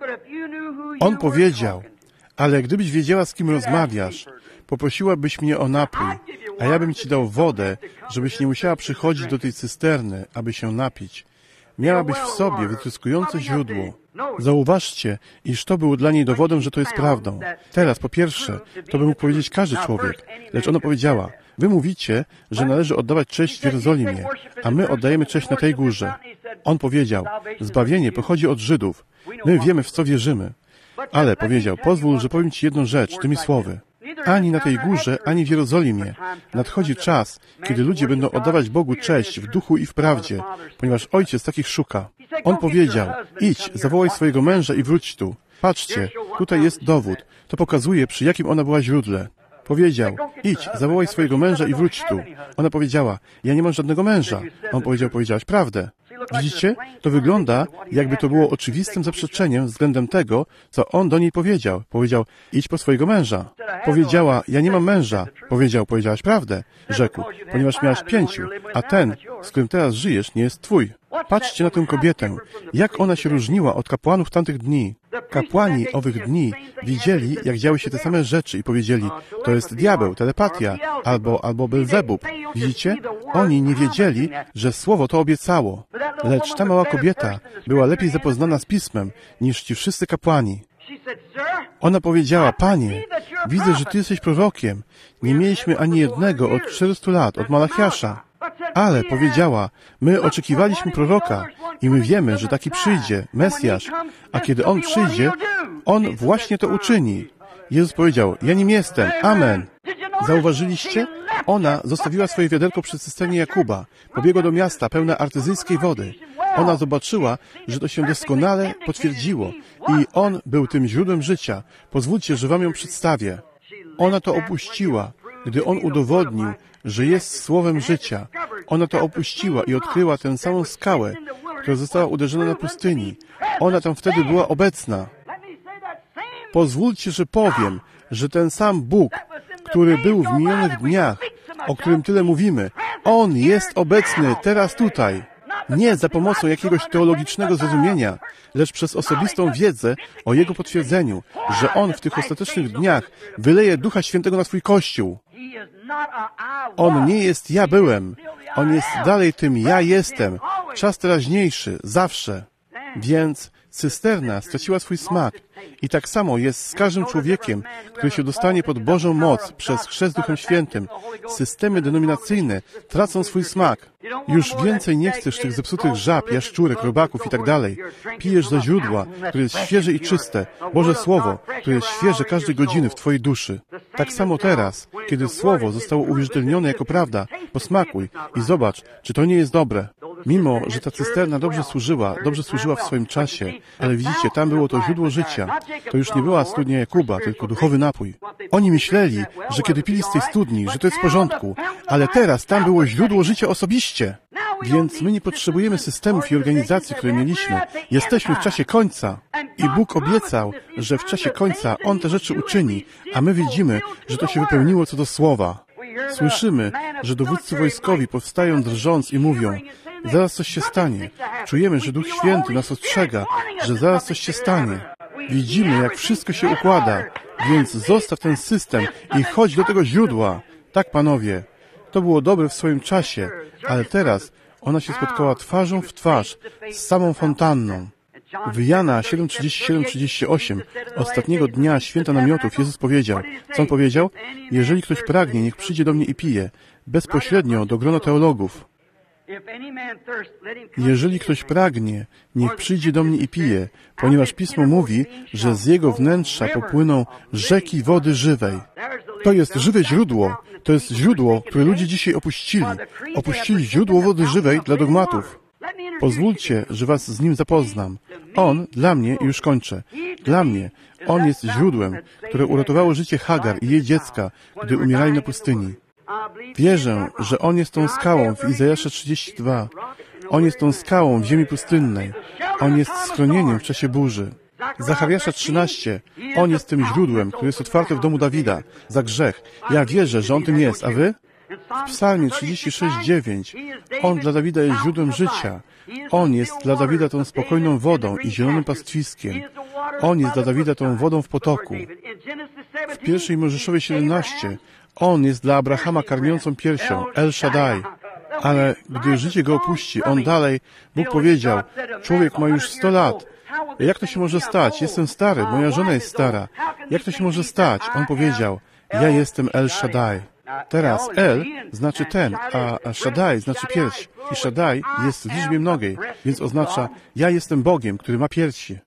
On powiedział, ale gdybyś wiedziała, z kim rozmawiasz, poprosiłabyś mnie o napój, a ja bym ci dał wodę, żebyś nie musiała przychodzić do tej cysterny, aby się napić. Miałabyś w sobie wytryskujące źródło. Zauważcie, iż to było dla niej dowodem, że to jest prawdą. Teraz, po pierwsze, to by mógł powiedzieć każdy człowiek, lecz ona powiedziała, wy mówicie, że należy oddawać cześć w Jerozolimie, a my oddajemy cześć na tej górze. On powiedział, zbawienie pochodzi od Żydów. My wiemy, w co wierzymy. Ale powiedział, pozwól, że powiem ci jedną rzecz, tymi słowy. Ani na tej górze, ani w Jerozolimie nadchodzi czas, kiedy ludzie będą oddawać Bogu cześć w duchu i w prawdzie, ponieważ Ojciec takich szuka. On powiedział, idź, zawołaj swojego męża i wróć tu. Patrzcie, tutaj jest dowód. To pokazuje, przy jakim ona była źródle. Powiedział, idź, zawołaj swojego męża i wróć tu. Ona powiedziała, ja nie mam żadnego męża. On powiedział, powiedziałaś prawdę. Widzicie? To wygląda, jakby to było oczywistym zaprzeczeniem względem tego, co on do niej powiedział. Powiedział, idź po swojego męża. Powiedziała, ja nie mam męża. Powiedział, powiedziałaś prawdę. Rzekł, ponieważ miałaś 5, a ten, z którym teraz żyjesz, nie jest twój. Patrzcie na tę kobietę, jak ona się różniła od kapłanów tamtych dni. Kapłani owych dni widzieli, jak działy się te same rzeczy i powiedzieli, to jest diabeł, telepatia, albo Belzebub. Widzicie? Oni nie wiedzieli, że słowo to obiecało. Lecz ta mała kobieta była lepiej zapoznana z Pismem niż ci wszyscy kapłani. Ona powiedziała, Panie, widzę, że Ty jesteś prorokiem. Nie mieliśmy ani jednego od 400 lat, od Malachiasza. Ale powiedziała, my oczekiwaliśmy proroka i my wiemy, że taki przyjdzie, Mesjasz, a kiedy On przyjdzie, On właśnie to uczyni. Jezus powiedział, ja nim jestem, amen. Zauważyliście? Ona zostawiła swoje wiaderko przy cysternie Jakuba, pobiegła do miasta pełne artyzyjskiej wody. Ona zobaczyła, że to się doskonale potwierdziło i On był tym źródłem życia. Pozwólcie, że wam ją przedstawię. Ona to opuściła, gdy On udowodnił, że jest słowem życia. Ona to opuściła i odkryła tę samą skałę, która została uderzona na pustyni. Ona tam wtedy była obecna. Pozwólcie, że powiem, że ten sam Bóg, który był w minionych dniach, o którym tyle mówimy, On jest obecny teraz tutaj. Nie za pomocą jakiegoś teologicznego zrozumienia, lecz przez osobistą wiedzę o Jego potwierdzeniu, że On w tych ostatecznych dniach wyleje Ducha Świętego na swój Kościół. On nie jest ja byłem. On jest dalej tym ja jestem. Czas teraźniejszy, zawsze. Więc cysterna straciła swój smak. I tak samo jest z każdym człowiekiem, który się dostanie pod Bożą moc przez chrzest Duchem Świętym. Systemy denominacyjne tracą swój smak. Już więcej nie chcesz tych zepsutych żab, jaszczurek, robaków i tak dalej. Pijesz ze źródła, które jest świeże i czyste. Boże Słowo, które jest świeże każdej godziny w Twojej duszy. Tak samo teraz, kiedy Słowo zostało uwierzytelnione jako prawda, posmakuj i zobacz, czy to nie jest dobre. Mimo, że ta cysterna dobrze służyła w swoim czasie, ale widzicie, tam było to źródło życia. To już nie była studnia Jakuba, tylko duchowy napój. Oni myśleli, że kiedy pili z tej studni, że to jest w porządku, ale teraz tam było źródło życia osobiście. Więc my nie potrzebujemy systemów i organizacji, które mieliśmy. Jesteśmy w czasie końca. I Bóg obiecał, że w czasie końca On te rzeczy uczyni, a my widzimy, że to się wypełniło co do słowa. Słyszymy, że dowódcy wojskowi powstają drżąc i mówią, zaraz coś się stanie. Czujemy, że Duch Święty nas ostrzega, że zaraz coś się stanie. Widzimy, jak wszystko się układa, więc zostaw ten system i chodź do tego źródła. Tak, panowie, to było dobre w swoim czasie, ale teraz ona się spotkała twarzą w twarz z samą fontanną. W Jana 7:37-38, ostatniego dnia święta namiotów, Jezus powiedział, co On powiedział? Jeżeli ktoś pragnie, niech przyjdzie do mnie i pije, bezpośrednio do grona teologów. Jeżeli ktoś pragnie, niech przyjdzie do mnie i pije, ponieważ Pismo mówi, że z jego wnętrza popłyną rzeki wody żywej. To jest żywe źródło. To jest źródło, które ludzie dzisiaj opuścili. Opuścili źródło wody żywej dla dogmatów. Pozwólcie, że was z nim zapoznam. On, dla mnie, i już kończę, dla mnie, on jest źródłem, które uratowało życie Hagar i jej dziecka, gdy umierali na pustyni. Wierzę, że On jest tą skałą w Izajasza 32. On jest tą skałą w ziemi pustynnej. On jest schronieniem w czasie burzy. Zachariasza 13. On jest tym źródłem, które jest otwarte w domu Dawida za grzech. Ja wierzę, że On tym jest, a wy? W Psalmie 36:9. On dla Dawida jest źródłem życia. On jest dla Dawida tą spokojną wodą i zielonym pastwiskiem. On jest dla Dawida tą wodą w potoku. W 1 Mojżeszowej 17. On jest dla Abrahama karmiącą piersią, El Shaddai. Ale gdy życie go opuści, on dalej, Bóg powiedział, człowiek ma już 100 lat. Jak to się może stać? Jestem stary, moja żona jest stara. Jak to się może stać? On powiedział, ja jestem El Shaddai. Teraz El znaczy ten, a Shaddai znaczy pierś. I Shaddai jest w liczbie mnogiej, więc oznacza, ja jestem Bogiem, który ma piersi.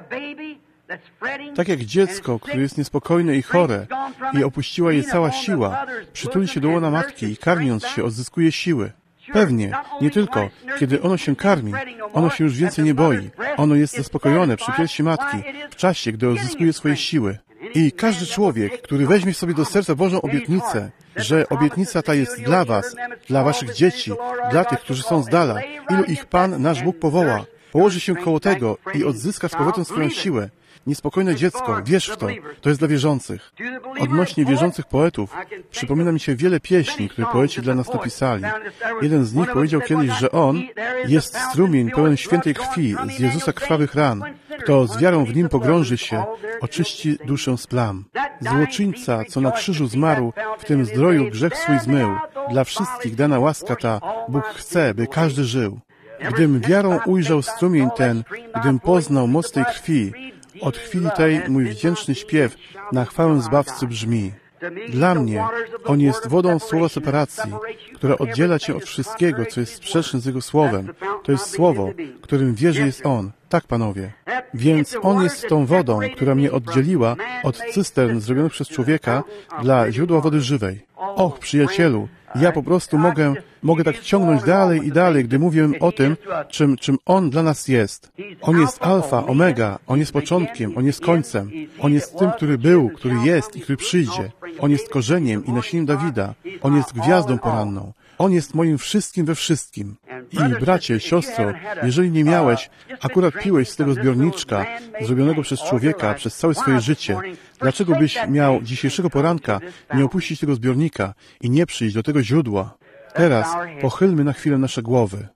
Tak jak dziecko, które jest niespokojne i chore i opuściła je cała siła, przytuli się do łona matki i karmiąc się odzyskuje siły. Pewnie, nie tylko. Kiedy ono się karmi, ono się już więcej nie boi. Ono jest zaspokojone przy piersi matki w czasie, gdy odzyskuje swoje siły. I każdy człowiek, który weźmie sobie do serca Bożą obietnicę, że obietnica ta jest dla was, dla waszych dzieci, dla tych, którzy są z dala, ilu ich Pan, nasz Bóg powoła, położy się koło tego i odzyska z powrotem swoją siłę. Niespokojne dziecko, wierz w to, to jest dla wierzących. Odnośnie wierzących poetów, przypomina mi się wiele pieśni, które poeci dla nas napisali. Jeden z nich powiedział kiedyś, że on jest strumień pełen świętej krwi z Jezusa krwawych ran. Kto z wiarą w Nim pogrąży się, oczyści duszę z plam. Złoczyńca, co na krzyżu zmarł, w tym zdroju grzech swój zmył. Dla wszystkich dana łaska ta, Bóg chce, by każdy żył. Gdym wiarą ujrzał strumień ten, gdym poznał moc tej krwi, od chwili tej mój wdzięczny śpiew na chwałę Zbawcy brzmi. Dla mnie On jest wodą słowa separacji, która oddziela Cię od wszystkiego, co jest sprzeczne z Jego słowem. To jest słowo, którym wierzy jest On. Tak, panowie. Więc On jest tą wodą, która mnie oddzieliła od cystern zrobionych przez człowieka dla źródła wody żywej. Och, przyjacielu, ja po prostu mogę tak ciągnąć dalej i dalej, gdy mówię o tym, czym On dla nas jest. On jest alfa, omega, On jest początkiem, On jest końcem. On jest tym, który był, który jest i który przyjdzie. On jest korzeniem i nasieniem Dawida. On jest gwiazdą poranną. On jest moim wszystkim we wszystkim. I bracie, siostro, jeżeli nie miałeś, akurat piłeś z tego zbiorniczka, zrobionego przez człowieka przez całe swoje życie, dlaczego byś miał dzisiejszego poranka nie opuścić tego zbiornika i nie przyjść do tego źródła? Teraz pochylmy na chwilę nasze głowy.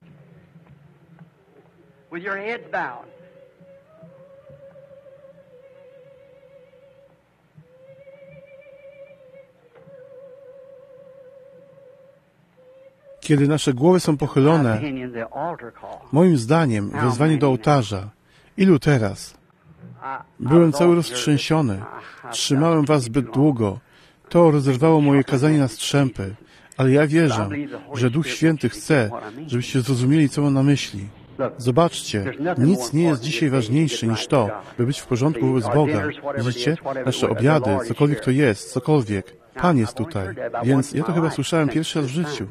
Kiedy nasze głowy są pochylone, moim zdaniem wezwanie do ołtarza. Ilu teraz? Byłem cały roztrzęsiony. Trzymałem was zbyt długo. To rozerwało moje kazanie na strzępy. Ale ja wierzę, że Duch Święty chce, żebyście zrozumieli, co mam na myśli. Zobaczcie, nic nie jest dzisiaj ważniejsze niż to, by być w porządku wobec Boga. Widzicie? Nasze obiady, cokolwiek to jest, cokolwiek. Pan jest tutaj. Więc ja to chyba słyszałem pierwszy raz w życiu.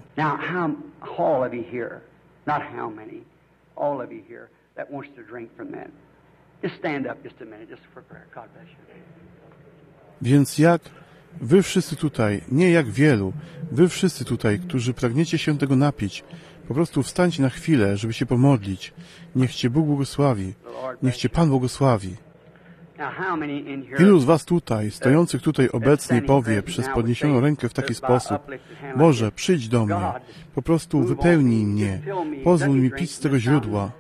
Więc jak wy wszyscy tutaj, nie jak wielu, wy wszyscy tutaj, którzy pragniecie się tego napić, po prostu wstańcie na chwilę, żeby się pomodlić. Niech Cię Bóg błogosławi. Niech Cię Pan błogosławi. Ilu z was tutaj, stojących tutaj obecnie, powie przez podniesioną rękę w taki sposób: Boże, przyjdź do mnie, po prostu wypełnij mnie, pozwól mi pić z tego źródła.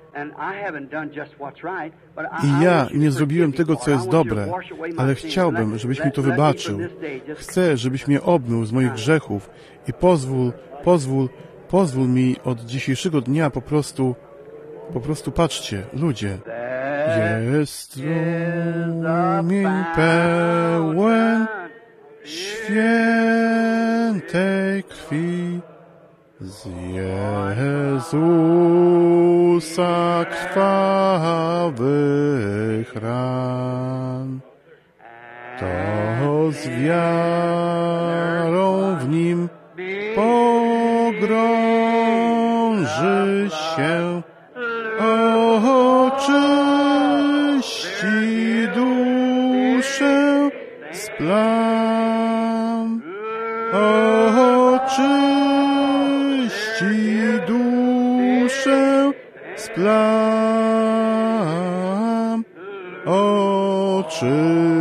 I ja nie zrobiłem tego, co jest dobre, ale chciałbym, żebyś mi to wybaczył. Chcę, żebyś mnie obmył z moich grzechów i pozwól mi od dzisiejszego dnia po prostu patrzcie, ludzie. Jest strumień pełen świętej krwi z Jezusa krwawych ran. To z wiarą w Nim pogrąży się, oczyści duszę z plam, oczyści duszę plam, oczyści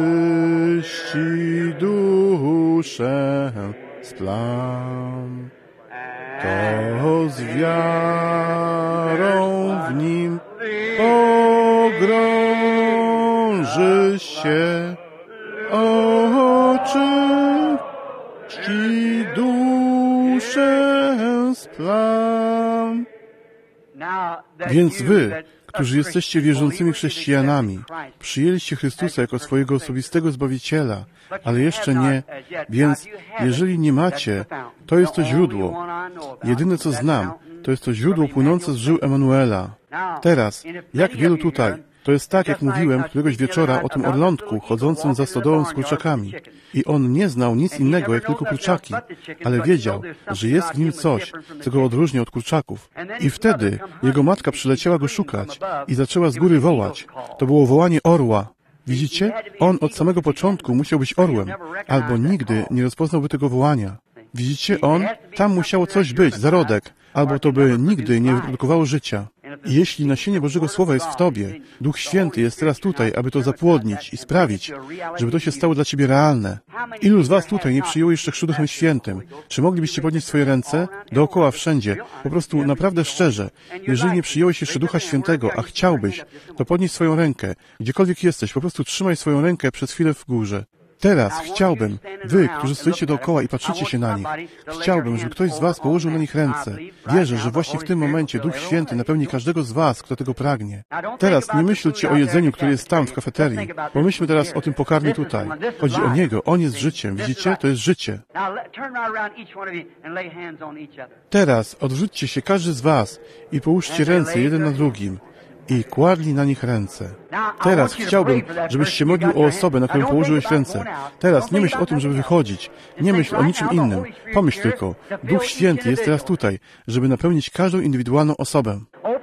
duszę z plam. To z wiarą w Nim pogrąży się, oczyści duszę z plam. Więc wy, którzy jesteście wierzącymi chrześcijanami, przyjęliście Chrystusa jako swojego osobistego Zbawiciela, ale jeszcze nie, więc jeżeli nie macie, to jest to źródło. Jedyne co znam, to jest to źródło płynące z żył Emanuela. Teraz, jak wielu tutaj, to jest tak, jak mówiłem któregoś wieczora o tym orlątku chodzącym za stodołą z kurczakami. I on nie znał nic innego, jak tylko kurczaki, ale wiedział, że jest w nim coś, co go odróżnia od kurczaków. I wtedy jego matka przyleciała go szukać i zaczęła z góry wołać. To było wołanie orła. Widzicie? On od samego początku musiał być orłem, albo nigdy nie rozpoznałby tego wołania. Widzicie? Tam musiało coś być, zarodek, albo to by nigdy nie wyprodukowało życia. I jeśli nasienie Bożego Słowa jest w Tobie, Duch Święty jest teraz tutaj, aby to zapłodnić i sprawić, żeby to się stało dla Ciebie realne. Ilu z Was tutaj nie przyjęło jeszcze chrztu Duchem Świętym? Czy moglibyście podnieść swoje ręce? Dookoła, wszędzie. Po prostu naprawdę szczerze. Jeżeli nie przyjąłeś jeszcze Ducha Świętego, a chciałbyś, to podnieś swoją rękę. Gdziekolwiek jesteś, po prostu trzymaj swoją rękę przez chwilę w górze. Teraz chciałbym, wy, którzy stoicie dookoła i patrzycie się na nich, chciałbym, żeby ktoś z was położył na nich ręce. Wierzę, że właśnie w tym momencie Duch Święty napełni każdego z was, kto tego pragnie. Teraz nie myślcie o jedzeniu, które jest tam w kafeterii. Pomyślmy teraz o tym pokarmie tutaj. Chodzi o Niego. On jest życiem. Widzicie? To jest życie. Teraz odwróćcie się każdy z was i połóżcie ręce jeden na drugim. I kładli na nich ręce. Teraz chciałbym, żebyś się modlił o osobę, na którą położyłeś ręce. Teraz nie myśl o tym, żeby wychodzić. Nie myśl o niczym innym. Pomyśl tylko, Duch Święty jest teraz tutaj, żeby napełnić każdą indywidualną osobę.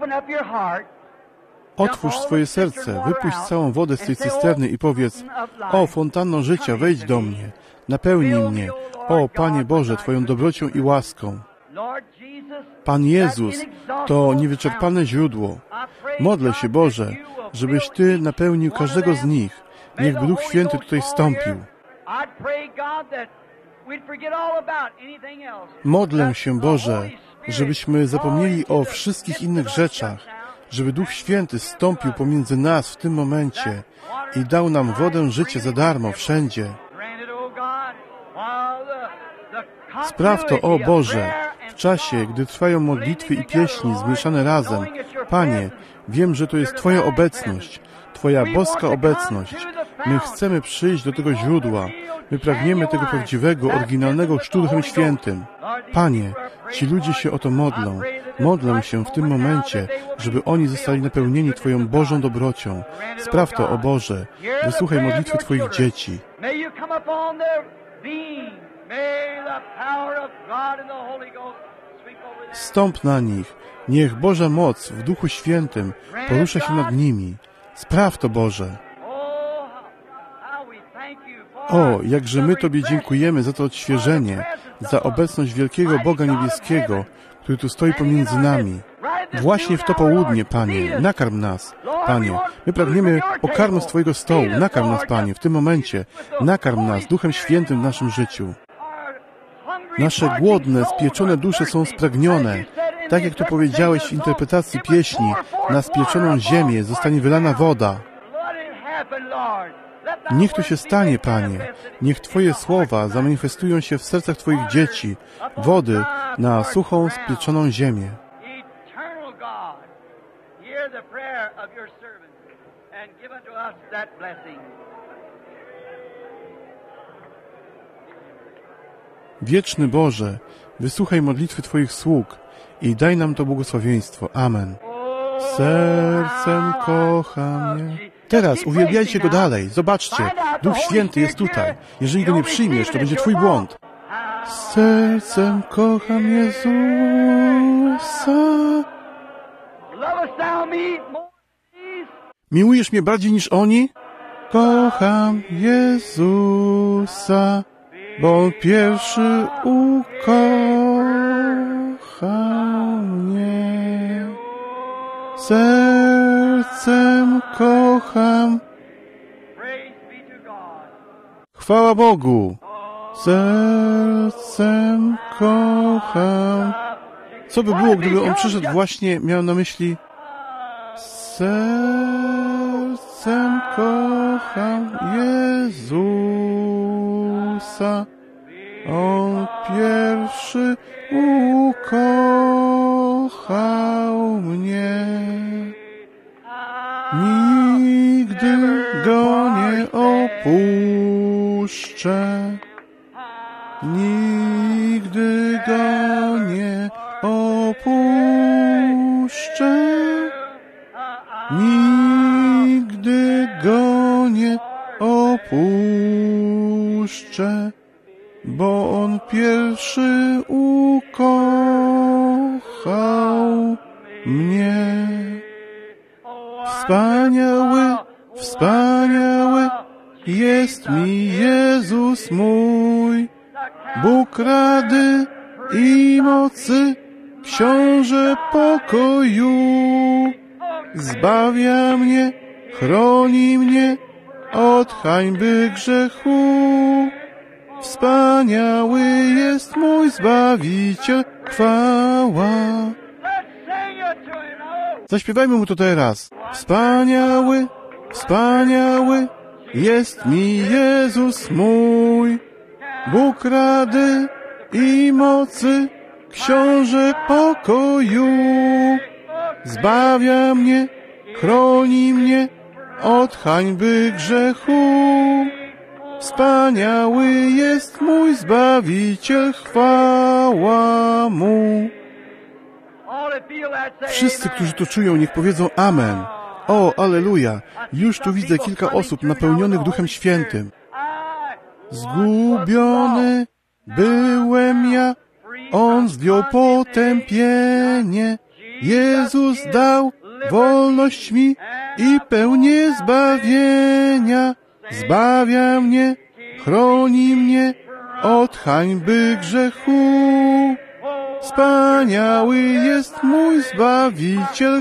Otwórz swoje serce, wypuść całą wodę z tej cysterny i powiedz: o, fontanno życia, wejdź do mnie, napełnij mnie. O, Panie Boże, Twoją dobrocią i łaską. Pan Jezus to niewyczerpane źródło. Modlę się, Boże, żebyś Ty napełnił każdego z nich. Niechby Duch Święty tutaj wstąpił. Modlę się, Boże, żebyśmy zapomnieli o wszystkich innych rzeczach, żeby Duch Święty zstąpił pomiędzy nas w tym momencie i dał nam wodę życia za darmo wszędzie. Spraw to, o Boże, w czasie, gdy trwają modlitwy i pieśni zmieszane razem. Panie, wiem, że to jest Twoja obecność, Twoja boska obecność. My chcemy przyjść do tego źródła. My pragniemy tego prawdziwego, oryginalnego chrztu Duchem Świętym. Panie, ci ludzie się o to modlą. Modlę się w tym momencie, żeby oni zostali napełnieni Twoją Bożą dobrocią. Spraw to, o Boże. Wysłuchaj modlitwy Twoich dzieci. Stąp na nich. Niech Boża moc w Duchu Świętym porusza się nad nimi. Spraw to, Boże. O, jakże my Tobie dziękujemy za to odświeżenie, za obecność wielkiego Boga Niebieskiego, który tu stoi pomiędzy nami. Właśnie w to południe, Panie, nakarm nas. Panie, my pragniemy pokarmu z Twojego stołu. Nakarm nas, Panie, w tym momencie. Nakarm nas Duchem Świętym w naszym życiu. Nasze głodne, spieczone dusze są spragnione. Tak jak to powiedziałeś w interpretacji pieśni, na spieczoną ziemię zostanie wylana woda. Niech to się stanie, Panie. Niech Twoje słowa zamanifestują się w sercach Twoich dzieci, wody na suchą, spieczoną ziemię. Wieczny Boże, wysłuchaj modlitwy Twoich sług i daj nam to błogosławieństwo. Amen. Sercem kocham je. Teraz uwielbiajcie Go dalej. Zobaczcie, Duch Święty jest tutaj. Jeżeli Go nie przyjmiesz, to będzie Twój błąd. Sercem kocham Jezusa. Miłujesz mnie bardziej niż oni? Kocham Jezusa, bo On pierwszy ukochał mnie. sercem kocham. Chwała Bogu. Sercem kocham. Co by było, gdyby on przyszedł właśnie, miał na myśli sercem kocham Jezusa. On pierwszy ukochał mnie. Nigdy go nie opuszczę. Nigdy go nie opuszczę. Nigdy go nie opuszczę, bo on pierwszy ukochał mnie. Wspaniały, wspaniały jest mi Jezus mój, Bóg rady i mocy, Książę pokoju. Zbawia mnie, chroni mnie od hańby grzechu. Wspaniały jest mój Zbawiciel, chwała. Zaśpiewajmy mu to teraz. Wspaniały, wspaniały jest mi Jezus mój, Bóg rady i mocy, Książę pokoju. Zbawia mnie, chroni mnie od hańby grzechu. Wspaniały jest mój Zbawiciel, chwała mu. Wszyscy, którzy to czują, niech powiedzą amen. O, alleluja! Już tu widzę kilka osób napełnionych Duchem Świętym. Zgubiony byłem ja, On zdjął potępienie. Jezus dał wolność mi i pełnię zbawienia. Zbawia mnie, chroni mnie od hańby grzechu. Wspaniały jest mój Zbawiciel.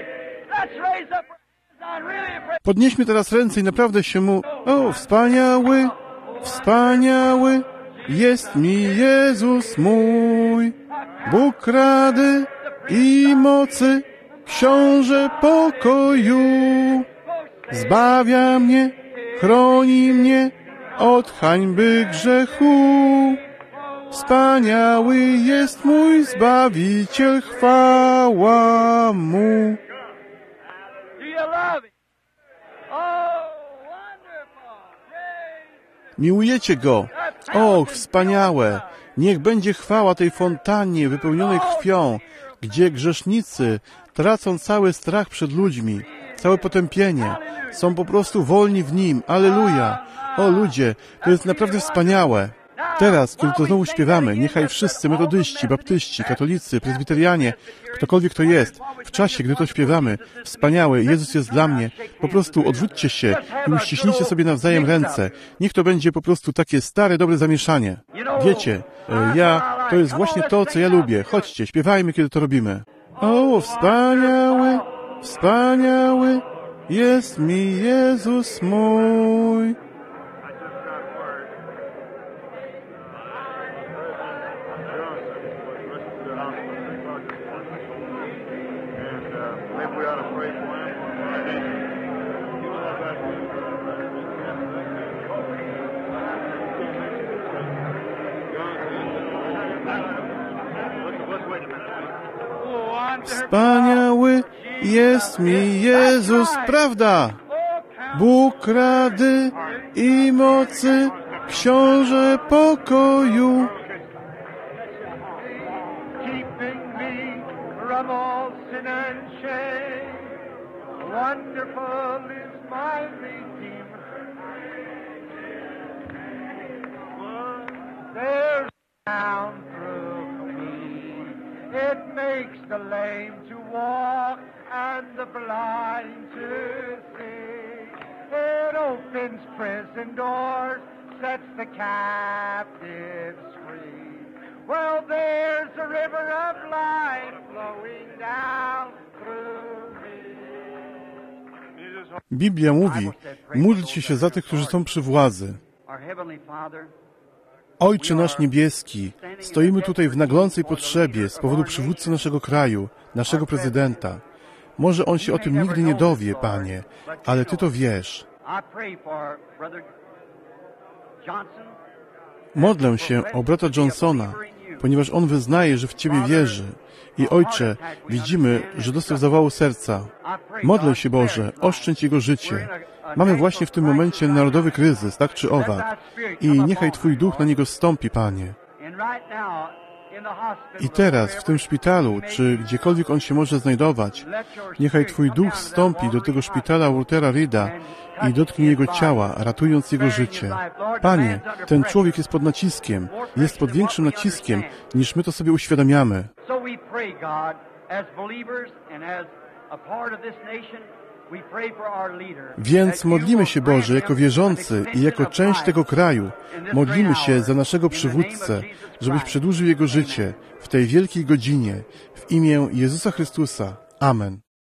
Podnieśmy teraz ręce i naprawdę się mu... O, wspaniały, wspaniały jest mi Jezus mój, Bóg rady i mocy, Książę pokoju. Zbawia mnie, chroni mnie od hańby grzechu. Wspaniały jest mój Zbawiciel, chwała mu. Miłujecie Go? Och, wspaniałe! Niech będzie chwała tej fontannie wypełnionej krwią, gdzie grzesznicy tracą cały strach przed ludźmi, całe potępienie. Są po prostu wolni w Nim. Alleluja! O ludzie, to jest naprawdę wspaniałe. Teraz, kiedy to znowu śpiewamy, niechaj wszyscy metodyści, baptyści, katolicy, prezbiterianie, ktokolwiek to jest, w czasie, gdy to śpiewamy, wspaniały, Jezus jest dla mnie, po prostu odrzućcie się i uściśnijcie sobie nawzajem ręce. Niech to będzie po prostu takie stare, dobre zamieszanie. Wiecie, to jest właśnie to, co ja lubię. Chodźcie, śpiewajmy, kiedy to robimy. O, wspaniały, wspaniały jest mi Jezus mój. Wspaniały jest mi Jezus, prawda? Bóg rady i mocy, Książę pokoju.
It makes the lame to walk and the blind to see. It opens prison doors, sets the captives free. Well, there's a river of life flowing down through me.
Biblia mówi, módlcie się za tych, którzy są przy władzy. Ojcze nasz niebieski, stoimy tutaj w naglącej potrzebie z powodu przywódcy naszego kraju, naszego prezydenta. Może on się o tym nigdy nie dowie, Panie, ale Ty to wiesz. Modlę się o brata Johnsona, ponieważ on wyznaje, że w Ciebie wierzy. I Ojcze, widzimy, że dostał zawału serca. Modlę się, Boże, oszczędź jego życie. Mamy właśnie w tym momencie narodowy kryzys, tak czy owak. I niechaj Twój duch na niego zstąpi, Panie. I teraz, w tym szpitalu, czy gdziekolwiek on się może znajdować, niechaj Twój duch zstąpi do tego szpitala Waltera Reeda i dotknie jego ciała, ratując jego życie. Panie, ten człowiek jest pod naciskiem, jest pod większym naciskiem, niż my to sobie uświadamiamy. Więc modlimy się, Boże, jako wierzący i jako część tego kraju, modlimy się za naszego przywódcę, żebyś przedłużył jego życie w tej wielkiej godzinie, w imię Jezusa Chrystusa. Amen.